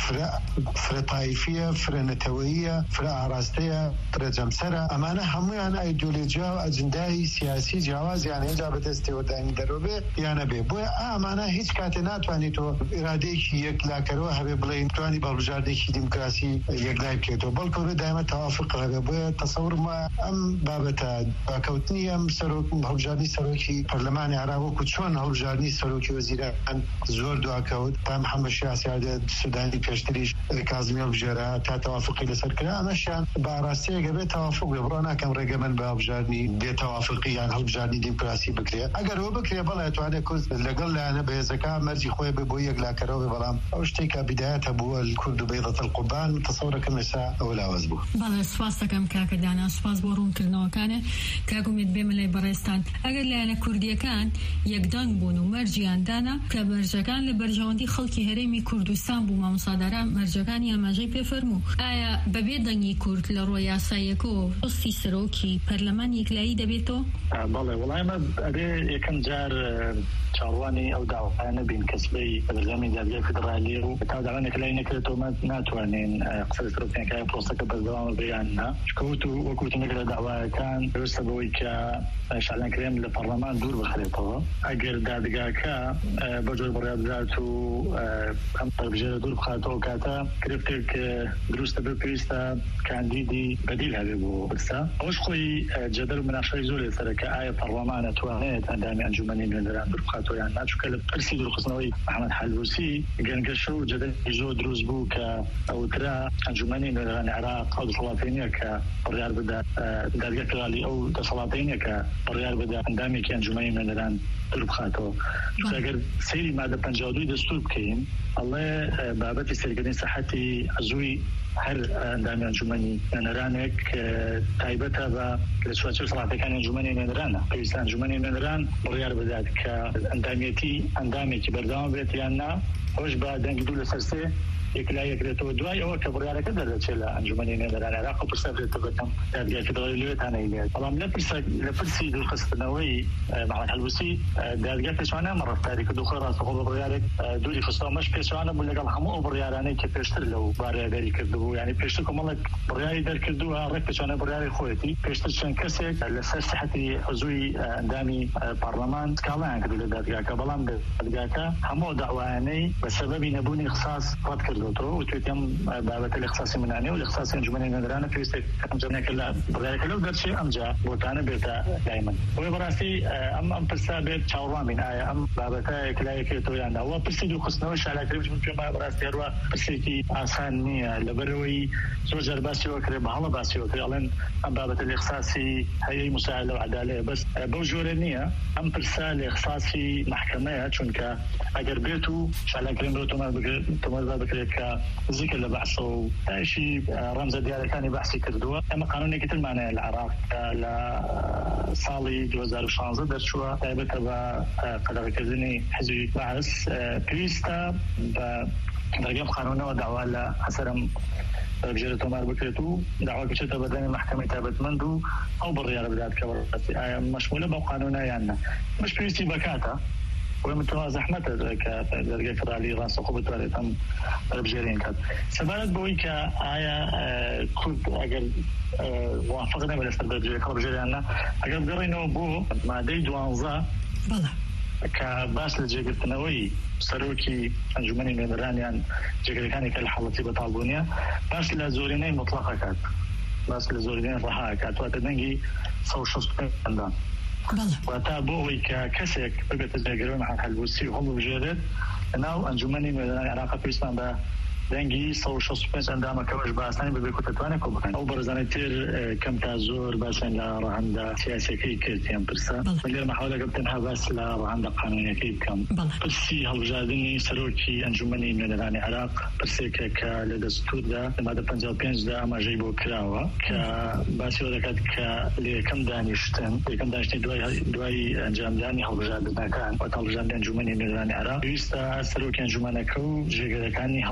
فرە تایفیە فرە نەتەوەییە فرە ئاراستەیە فرە جەمسەرە ئەمانە هەمویان ئایدۆلۆژیا و ئەجندای سیاسی جیاوازیان هێجا بەدەستێوەدانی دەرۆبێ یانە بێ بۆیە ئەمانە هیچ کاتێ ناتوانێتەوە ئیرادەیەکی یەکلاکەرەوە هەبێ بڵێن توانی بەڵبژاردێکی دیموکراسی یەکلای بکرێتەوە بەڵکەوە دایمە تەوافق هەبێ بۆیە تەسەورم ئەم بابەتە باکەوتنی ئەم هەڵبژاردننی سەرۆکی پەرلەمانی عراق وەکو چۆن هەڵبژاردننی سەرۆکی وەزیران زۆر دواکەوت تا محەممەد شیاسیادە سودانی پێشتریش کازمی هەڵبژێرە تا تەوافقی لەسەر کرا ئەمەشیان باڕاستەیەگە بێت تەوافق بێ بڕۆ ناکەم ڕێگەمەند بە هەڵبژاردننی بێتەوافقی یان هەڵبژاردننی دیموکراسی بکرێ ئەگەر ئەوە بکرێ بەڵێ توانێت کورد لەگەڵ لایەنە بەهێزەکە مەرجی خۆی بێ بۆ یەکلاکەرەوە بەڵام ئەو شتێکە بیدایەتە بووە کورد و بەیضەت القوربان تەسەورەکەم ئێستا ئەوە لاوەز بوو. بەڵێ سوپاس دەکەم کاکە دانا سوپاس بۆ ڕوونکردنەوەکانە کاگومێت بێمە لای بەڕێستان ئەگەر لایەنە کوردیەکان یەکدانگ بوون و مەرجیان دانا کە بەرجەکان لە بەرژەوەندی خەڵکی هەرێمی کوردستان بوو مامۆساداران مەرجەکانی ئاماژەی پێفەرموو ئایا بەبێ دەنگی کورد لە ڕۆی یاساییەکەوە پۆستی سەرۆکی پەرلەمان یەکلایی دەبێتەوە؟ بەڵێ وەڵامە ئەبێ یەکەم جار چاڕوانی ئەو داوایانە بین کەسبەی بەرگەمی دادگای فیدرالی و تا داوانێک لای نەکرێتەوە ناتوانین قسە سەرۆکیەکانی پرۆسەکە بەردەوام بێیاننا کەوت و وەکوتنێک لە داوایەکان پێویستە بەوەی کە شالانکرێن لە پەرلەمان دوور بخرێتەوە ئەگەر دادگاکە بە جۆر بڕیادات و ئەم هەڵبژێرە دوور بخاتەوە کاتە کرێفتێک دروستە بێ پێویستە کاندیدی بەدیل هەبێ بۆ برسا ئەوش خۆی جەدەل و مناقشەی زۆر لەسەرە کە ئایا پەرلەمان ئەتوانێت ئەندامی ئەنجومەنی نوێنەران دوور بخاتەوە یان ناچووکە لە پرسی دوورخستنەوەی محەممەد حەلبوسی گەنگەشە و جەدەلی زۆر دروست بوو کە ئەوترا ئەنجومەنی نوێنەرانی عێراق ئەو دەسەڵاتەی نییە کە بڕیار بدات دادگای فیدرالی ئەو دەسەڵاتەی نییە کە بڕیار بدات ئەندامێکی ئەنجومەنی نوێنەران دوور بخاتەوە ئەگەر سەیری مادە 52 دەستور بکەین ئەڵێ بابەتی سەرکردنی سەحەتی عزووی هەر ئەندامی ئەنجومەنی نوێنەرانێک تایبەتە بە لە چوارچێو سەڵاتەکانی ئەنجومەنی نوێنەرانە پێویستە ئەنجومەنی نوێنەران بڕیار بدات کە ئەندامێتی ئەندامێکی بەردەوام بێت یان نا ئەوش بە دەنگی دوو لەسەر سێ یەکلای یەکرێتەوە دوای ئەوە کە بڕیارەکە دەردەچێت لە ئەنجومەنی نوێنەران عێراق و پرسە بێتە بەتەم دادگای فیدرالی لەوێتانە هێنێت بەڵام لە پرسی دوورخستنەوەی محەممەد حەلبوسی دادگای پێچوانە ئەمە ڕەفتاری کرد و خۆی ڕاستەخۆ بە بڕیارێک دووری خستەوە مەش پێچوانە بوو لەگەڵ هەموو ئەو بڕیارانەی کە پێشتر لەو بارەیەداری کردبوو یعنی پێشتر کۆمەڵێک بڕیاری دەرکردووە ڕێک پێچوانە بڕیاری خۆیەتی پێشتر چەند کەسێک لەسەر سەحەتی عزووی ئەندامی پارلەمان سکاڵایان کردو لە دادگاکە بەڵام دادگاکە هەموو داوایانەی بە سەبەبی نەبوونی اختصاص ڕەت کردوتەوە و توێتیان بابەتە لەخصاصی منانێ و لەخصاصی ئەنجومەنی نوێنەرانە پێویستە ئەنجامێکە لە بڕیارەکە لەو دەرچێ ئەمجا بۆتانە بێتە لای من بۆیە بەڕاستی ئەم پرسا بێت چاوەڕوان بین ئایا ئەم بابەتە یەکلایەکرێتەوە یان ئەوە پرسی دوورخستنەوەی شالاکرێ بچون پێم وایە بەڕاستی هەروە پرسێکی ئاسان نییە لەبەرەوەی زۆر جار باسیەوە کرێ بە هەڵە باسیەوە کرێ ئەڵێن ئەم بابەتە لە اختصاصی هەیەی مساعدە و عەدالەیە بەس بەو جۆرە نییە ئەم پرسا لە اختصاصی محکەمەیە چونکە ئەگەر بێت و شالاکرێن بۆ تۆمەردا بکرێت کە ذکر لە بەحث و داعشی ڕەمزە دیارەکانی بەحسی کردووە ئەمە قانونێکی ترمانەیە لە عێراق لە ساڵی 2016 دەرچووە تایبەتە بە قەدەغەکردنی حزبی بەعث پێویستە بە دەرگەم قانونەوە داوا لە ئەسەرم بەبژێرە تۆمار بکرێت و داوا بچێتە بەدەمی محکەمەی تایبەتمەند و ئەو بڕیارە بدات کە بەڕاستی ئایا مەشمولە بەو قانونە یان نە مەش پێویستی بەکاتە ومتوا زحمته كدرجة فدرالية راسه خو بتوارد هم بجرين كات سبارت بوي كآية كود أجل وافقنا ولا استبدل خو بجرينا أجل قرينا بو ما دي دوانزا بله كباس لجيجر تنوي سروكي أنجمني من رانيان جيجر كاني كالحالتي بطالبونيا باس لزوريني مطلقة كات باس لزوريني رحاء كات واتدنجي سوشوس بندان وتابعوا ككسك بقت الجيران مع الحلبوسي وهم بجدد ناو أنجمني من العراق في إسلام دنگی سوشال سپیس اندام کمش باسن به بکوتتوانه کو بکن او برزانه تیر کم تازور باسن لا رهند سیاسی کی کردیم برسا ولی محاوله قبتنها بس لا رهند قانونی کی کم برسی هالجادنی سروکی انجمنی من العراق برسی که لدستور ده ماده 55 ده اما جیبو کراوه که باسی ودکت که لیکم دانشتن دوای انجام دانی هالجادن کان و هالجادن انجمنی من العراق بیست سروکی انجمنه کو جگرکانی هالبجید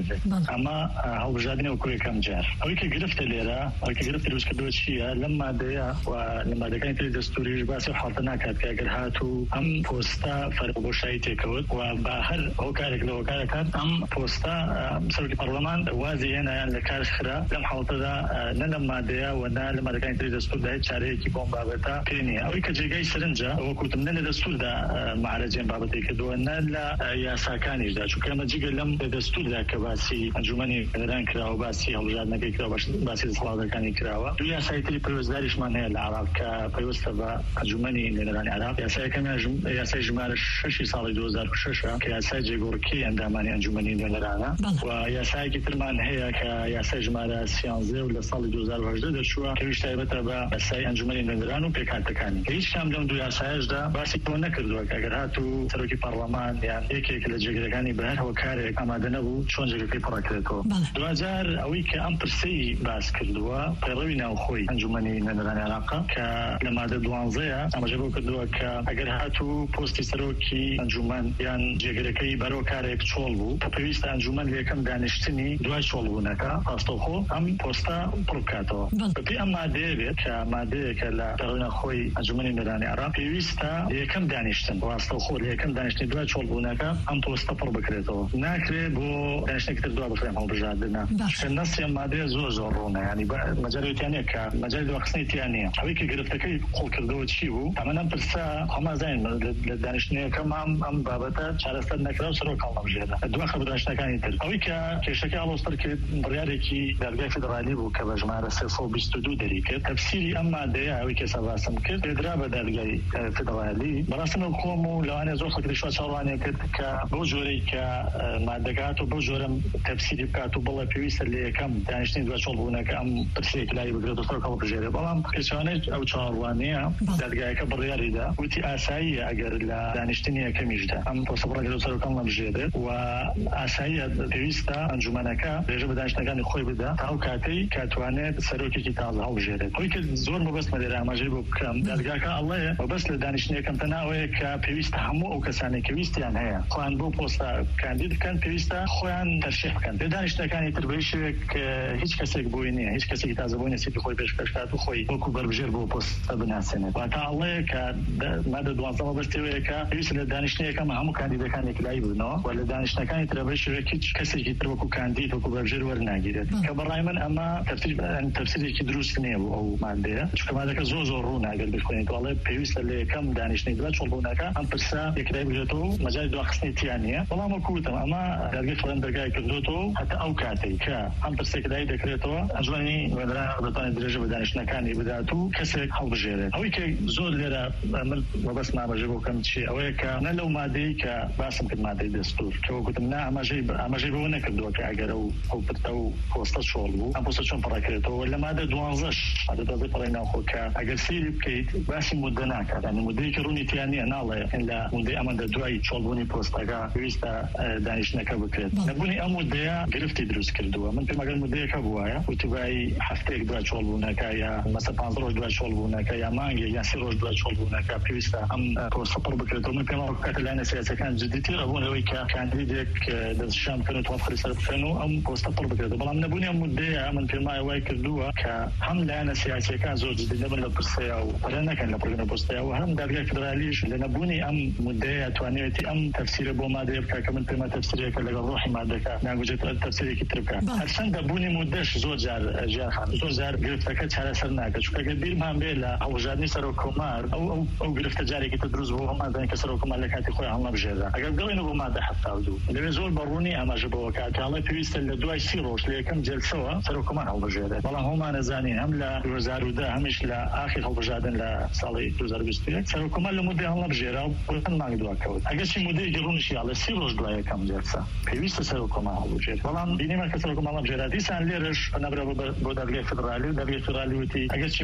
دەکرێت ئەمە هەڵبژاردنەوە کوێ کەم جار ئەوەی کە گرفتە لێرە ئەوەی کە گرفت دروستکردەوە چییە لەم مادەیە و لە مادەکانی تری دەستوریش باسی حاڵتە ناکات کە ئەگەر هاتوو ئەم پۆستە فەرقبۆشایی تێکەوت و با هەر ئەو کارێک لەوە کارەکات ئەم پۆستە سەرۆکی پەرلەمان وازی هێنایان لە کار خرا لەم حاڵتەدا نە لەم مادەیە و نە لە مادەکانی تری دەستوردا هیچ چارەیەکی بۆم بابەتە پێ نییە ئەوەی کە جێگای سەرنجە ئەوە کوتم نە لە دەستوردا معالەجێن بابەتێک کردووە نە لە یاساکانیشدا چونکە ئەمە جگە لەم دەستوردا کە باسی ئەنجومەنی نێران کراوە باسی هەڵبژاردنەکەی کراوە باسی دەسەڵاتەکانی کراوە دوو یاسای تری پەیوەستداریشمان هەیە لە عێراق کە پەیوەستە بە ئەنجومەنی نێرانی عێراق یاسایەکەمیان یاسای ژمارە 6 ساڵی 2006 کە یاسای جێگۆڕکەی ئەندامانی ئەنجومەنی نێرانە و یاسایەکی ترمان هەیە کە یاسای ژمارە 13 و لە ساڵی 2018 دەچووە کە ویش تایبەتە بە یاسای ئەنجومەنی نێران و پێکهاتەکانی هیچ کام لەم دوو یاسایەشدا باسی تۆ نەکردووە کە ئەگەر هاتوو سەرۆکی پەرلەمان یان یەکێک لە جێگرەکانی بەهەرەوە کارێک ئامادە نەبوو چۆن جێگەکەی پڕەکرێتەوە دوجار ئەوەی کە ئەم پرسەی باس کردووە پەیڕەوی ناوخۆی ئەنجومەنی نێرانی عێراق کە لە مادە 12 ئەمەژە بۆ کردووە کە ئەگەر هاتوو پۆستی سەرۆکی ئەنجومەن یان جێگرەکەی بەرەو کارێک چۆڵ بوو کە پێویستە ئەنجومەن لە یەکەم دانیشتنی دوای چۆڵبوونەکە ڕاستەوخۆ ئەم پۆستە پڕ بکاتەوە بەپێی ئەم مادەیە بێت کە مادەیەکە لە پەیڕەوی ناوخۆی ئەنجومەنی نێرانی عێراق پێویستە یەکەم دانیشتن ڕاستەوخۆ لە یەکەم دانیشتنی دوای چۆڵبوونەکە ئەم پۆستە پڕ بکرێتەوە ناکرێت بۆ دانیشتێکی تر دوای بخرێن هەڵبژاردنە کە نەسی ئەم مادەیە زۆر ڕۆنە ینی مەجاریتیانەیە کە مەجای دواخستنیتیان نییە ئەوەی کە گرفتەکەی قوڵکردەوە چی بوو ئەمە نەم پرسە هەمازین لە دانیشتنیەکەم ئەم بابەتە چارەسەر نەکرا و سەرۆک هەڵنەبژێنە دوای خەبەردانیشتەکانی تر ئەوەی کە کێشەکە هەڵۆستەر کرد بڕیارێکی دادگای فیدرالی بوو کە بە ژمارە 322 دەری کرد تەفسیری ئەم مادەیە ئەوەی کە سەباسم کرد پێدرا بە دادگای فیدرالی بەڕاستمە خۆم و لەوانێ زۆر خەڵکی شوا چاوەڕوانێ کرد کە بۆ جۆرەی کە مادەکات و بۆ جۆرەم تەفسیری بکات و بڵێ پێویستە لە یەکەم دانیشتنی دوای چۆڵبوونەکە ئەم پرسەیەک لای بگرێت و سەرۆک هەڵبژێرێت بەڵام پێچوانەی ئەو چاوەڕوانەیە دادگایەکە بڕیاریدا وتی ئاساییە ئەگەر لە دانیشتنی یەکەمیشدا ئەم پۆستە بڕەگرێت و سەرۆک هەڵنەبژێرێت و ئاساییە پێویستە ئەنجومەنەکە ڕێژە بە دانیشتەکانی خۆی بدا تا ئەو کاتەی کاتوانێت سەرۆکێکی تازە هەڵبژێرێت ئەوەی کە زۆر مەبەستمە لێرە ئاماژەی بۆ بکەم دادگاکە ئەڵێ مەبەست لە دانیشتنیەکەم تەنها ئەوەیە کە پێویستە هەموو ئەو کەسانی کە ویستیان هەیە خۆیان بۆ پۆستە کاندید بکەن پێویستە خۆیان تەرشیح بکەن لە دانیشتەکانی تر بەی شێوەیە هیچ کەسێک بۆی نییە هیچ کەسێکی تازە بۆی نیە سێتی خۆی پێشکەشکات و خۆی وەکو بەربژێر بۆ پۆستە بناسێنێت واتە ئەڵێ کە مادە 12 بەستەوەیە کە پێویستە لە دانیشتنیەکەم هەموو کاندیدەکانێک لای بنەوە و لە دانیشتەکانی تر بەی شێوەیە هیچ کەسێکی تر وەکو کاندید وەکو بەربژێر وەرناگیرێت کە بەڕای من ئەمە تەفسیرێکی دروست نییە بۆ ئەو مادەیە چونکە مادەکە زۆر ڕوونە ئەگەر بخوێنیت وڵێ پێویستە لە یەکەم دانیشتنی دوای چۆڵبوونەکە ئەم پرسە یەکلای بگرێتەوە و مەجای دواخستنیتیان نییە بەڵام وەکوتم ئەمە دادگای فڵان دەرگای کردوێتەوە هەتا ئەو کاتەی کە ئەم پرسێکی دای دەکرێتەوە ئەنجومەنی نێران دەتوانێت درێژە بە دانیشتنەکانی بدات و کەسێک هەڵبژێرێت ئەوەی کە زۆر لێرە من مەبەست ئاماژە بۆ بکەم چی ئەوەیە کە نە لەو مادەی کە باسم کرد مادەی دەستور کە وەکوتم نا ئاماژەی بەوە نەکردووە کە ئەگەر ئەو پرتە و پۆستە چۆڵ بوو ئەم پۆستە چۆن پڕەکرێتەوە لە مادە 12 مادە 12 پڕی ناوخۆ کە ئەگەر سەیری بکەیت باسی مودە ناکات ینی مودەی کە ڕوونی تیان نییە ناڵێ لە مودەی ئەمەندە دوای چۆڵبوونی پۆستەکە پێویستە دانیشتنەکە بکرێت نەبوونی ئەم مودەیە گرفتی دروست کردووە من پێم ئەگەر مودەیەکە بووایە وتوبایی هەفتەیەک دوای چۆڵبوونەکە یا مەسە 5 ڕۆژ دوای چۆڵبوونەکە یا مانگێک یا 30 ڕۆژ دوای چۆڵبوونەکە پێویستە ئەم پۆستە پڕ بکرێتەوە من پێم کاتە لایەنە سیاسەکان جددیتر ئەبوون ئەوەی کە کاندیدێک دەستشان بکەن و توافقی سەر بکەن و ئەم پۆستە پڕ بکرێتەوە بەڵام نەبوونی ئەم مودەیە من پێم وای کردووە کە هەم لایەنە سیاسیەکان زۆر جددی نەبن لە پرسەیە و پەرە نەکەن لە پڕگرتنە پۆستەیە و هەم دادگای فیدرالیش لە نەبوونی ئەم مودەیە توانێتی ئەم تەفسیرە بۆ مادەیە بکات کە من پێمە تەفسیرێکە لەگەڵ ڕۆحی مادەکە ناگوجێت تەفسیرێکی تر بکات هەرچەندە بوونی مودەش زۆر جار ژیانخان زۆر جار گرفتەکە چارەسەر ناکات چونکە ئەگەر بیرمان بێ لە هەڵبژاردنی سەرۆک کۆمار ئەو گرفتە جارێکی تر دروست بوو هەمازانین کە سەرۆک کۆمار لە کاتی خۆی هەڵنەبژێرا ئەگەر بگەڕێنەوە بۆ مادە 72 لەوێ زۆر بەڕوونی ئاماژە بەوە کاتاڵێ پێویستە لە دوای 30 ڕۆژ لە یەکەم جەلسەوە سەرۆک کۆمار هەڵبژێرێت بەڵام هەمومان ئەزانین هەم لە 2010 هەمیش لە ئاخر هەڵبژاردن لە ساڵی 2021 سەرۆک کۆمار لە مودەی هەڵنەبژێرا و چەند مانگ دواکەوت ئەگەرچی مودەیەکی ڕوونیشیە لە 30 ڕۆژ دوای یەکەم جەلسە پێویستە سەرۆک کۆمار هەڵبژێرێت بەڵام بینیمە کە سەرۆک کۆمار هەڵبژێرا دیسان لێرەش نەبرا بۆ دادگای فیدرالی و دادگای فیدرالی وتی ئەگەرچی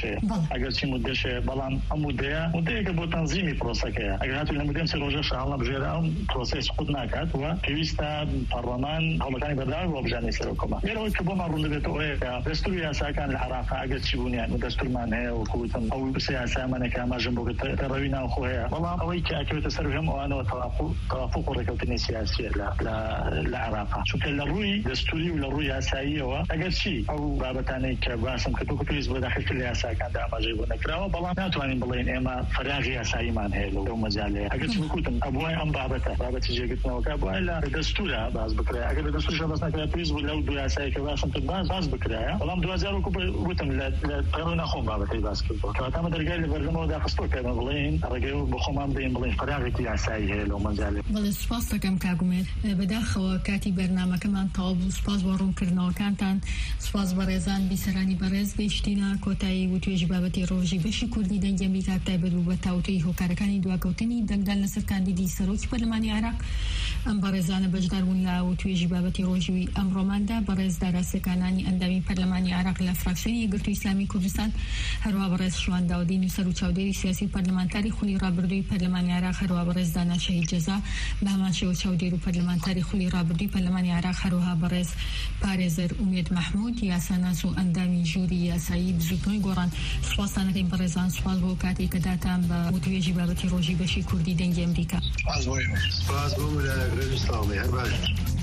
مودەشەیە بەڵام ئەم مودەیەکە بۆ تەنزیمی پرۆسەکەیە ئەگەر هاتووی لە مودەی 30 ڕۆژەش هەڵنەبژێرا ئەم پرۆسەی سقوط ناکات و پێویستە پەرلەمان هەوڵەکانی بەردەوام بۆ بژاردنی سەرۆک کۆمار لێرەوەی کە بۆمان ڕوون دەبێتەوە ئەوەیە کە دەستور و یاساکان لە عێراق ئەگەرچی بوونیان و دەستورمان هەیە وەکوتم ئەو یاسامانێکە ئاماژەم بۆ پەیڕەوی ناوخۆ هەیە بەڵام ئەوەی کە ئەکەوێتە سەر هەم ئەوانەوە تەوافق و ڕێکەوتنی سیاسیە لە عێراق عراق چونکە لە ڕووی دەستوری و لە ڕووی یاساییەوە ئەگەر چی ئەو بابەتانەی کە باسم کردو کە پێویست بۆ داخلکردن لە یاساکاندا ئاماژەی بۆ نەکراوە بەڵام ناتوانین بڵێن ئێمە فراغی یاساییمان هەیە لەو مەجالەیە ئەگەر چی بکوتم ئەبوای ئەم بابەتی جێگرتنەوەکە بۆی لە دەستورە باز بکرێ ئەگەر لە دەستورش باز نەکرا پێویست بوو لەو دوو یاسایی کە باسم کرد باز بکرایە بەڵام 2000 وتم لە پەرۆ نەخۆم بابەتی باز کردەوە کەواتە ئەمە دەرگای لە بەردەمەوە داخستەوە کە بڵێن ڕێگەی بۆ خۆمان بڵێن فراغێکی یاسایی هەیە لەو مەجالێ. بەڵێ سوپاس دەکەم کاگومێر بەداخەوە کاتی بەرنامەکەمان تەواو بوو. سوپاس بۆ ڕوونکردنەوەکانتان، سوپاس بە ڕێزان بیسەرانی بەڕێز گەیشتینە کۆتایی و توێژی بابەتی ڕۆژی بەشی کوردی دەنگی ئەمریکا تایبەت بوو بە تاوتوی هۆکارەکانی دواکەوتنی دەنگدان لەسەر کاندیدی سەرۆکی پەرلەمانی عێراق. ئەم بەڕێزانە بەشدار بوون لە توێژی بابەتی ڕۆژی ئەمڕۆماندا. بەڕێز داراسەکانانی ئەندامی پەرلەمانی عێراق لە فراکسیۆنی یەکگرتووی ئیسلامی کوردستان، هەروەها بەڕێز شوان داودی نووسەر و چاودێری سیاسی پەرلەمانتاری خولی ڕابردووی پەرلەمانی عێراق، هەروەها بەڕێز دانا شەهید جەزا بە هەمان شێوە چاودێر و پەرلەمانتاری خولی ڕابردووی پەرلەمانی عێراق، هەروەها بەڕێز پارێزەر ئومێد محمود یاساناس و ئەندامی ژووری یاسایی بزوتنەوەی گۆڕان. سوپاسانەکەین بەڕێزان، سوپاس بۆ کاتێک کە داتان بە توێژی بابەتی ڕۆژی بەشی کوردی دەنگی ئەمریکا. سپاس بۆ مولایەگرێ سلامی هەر باش.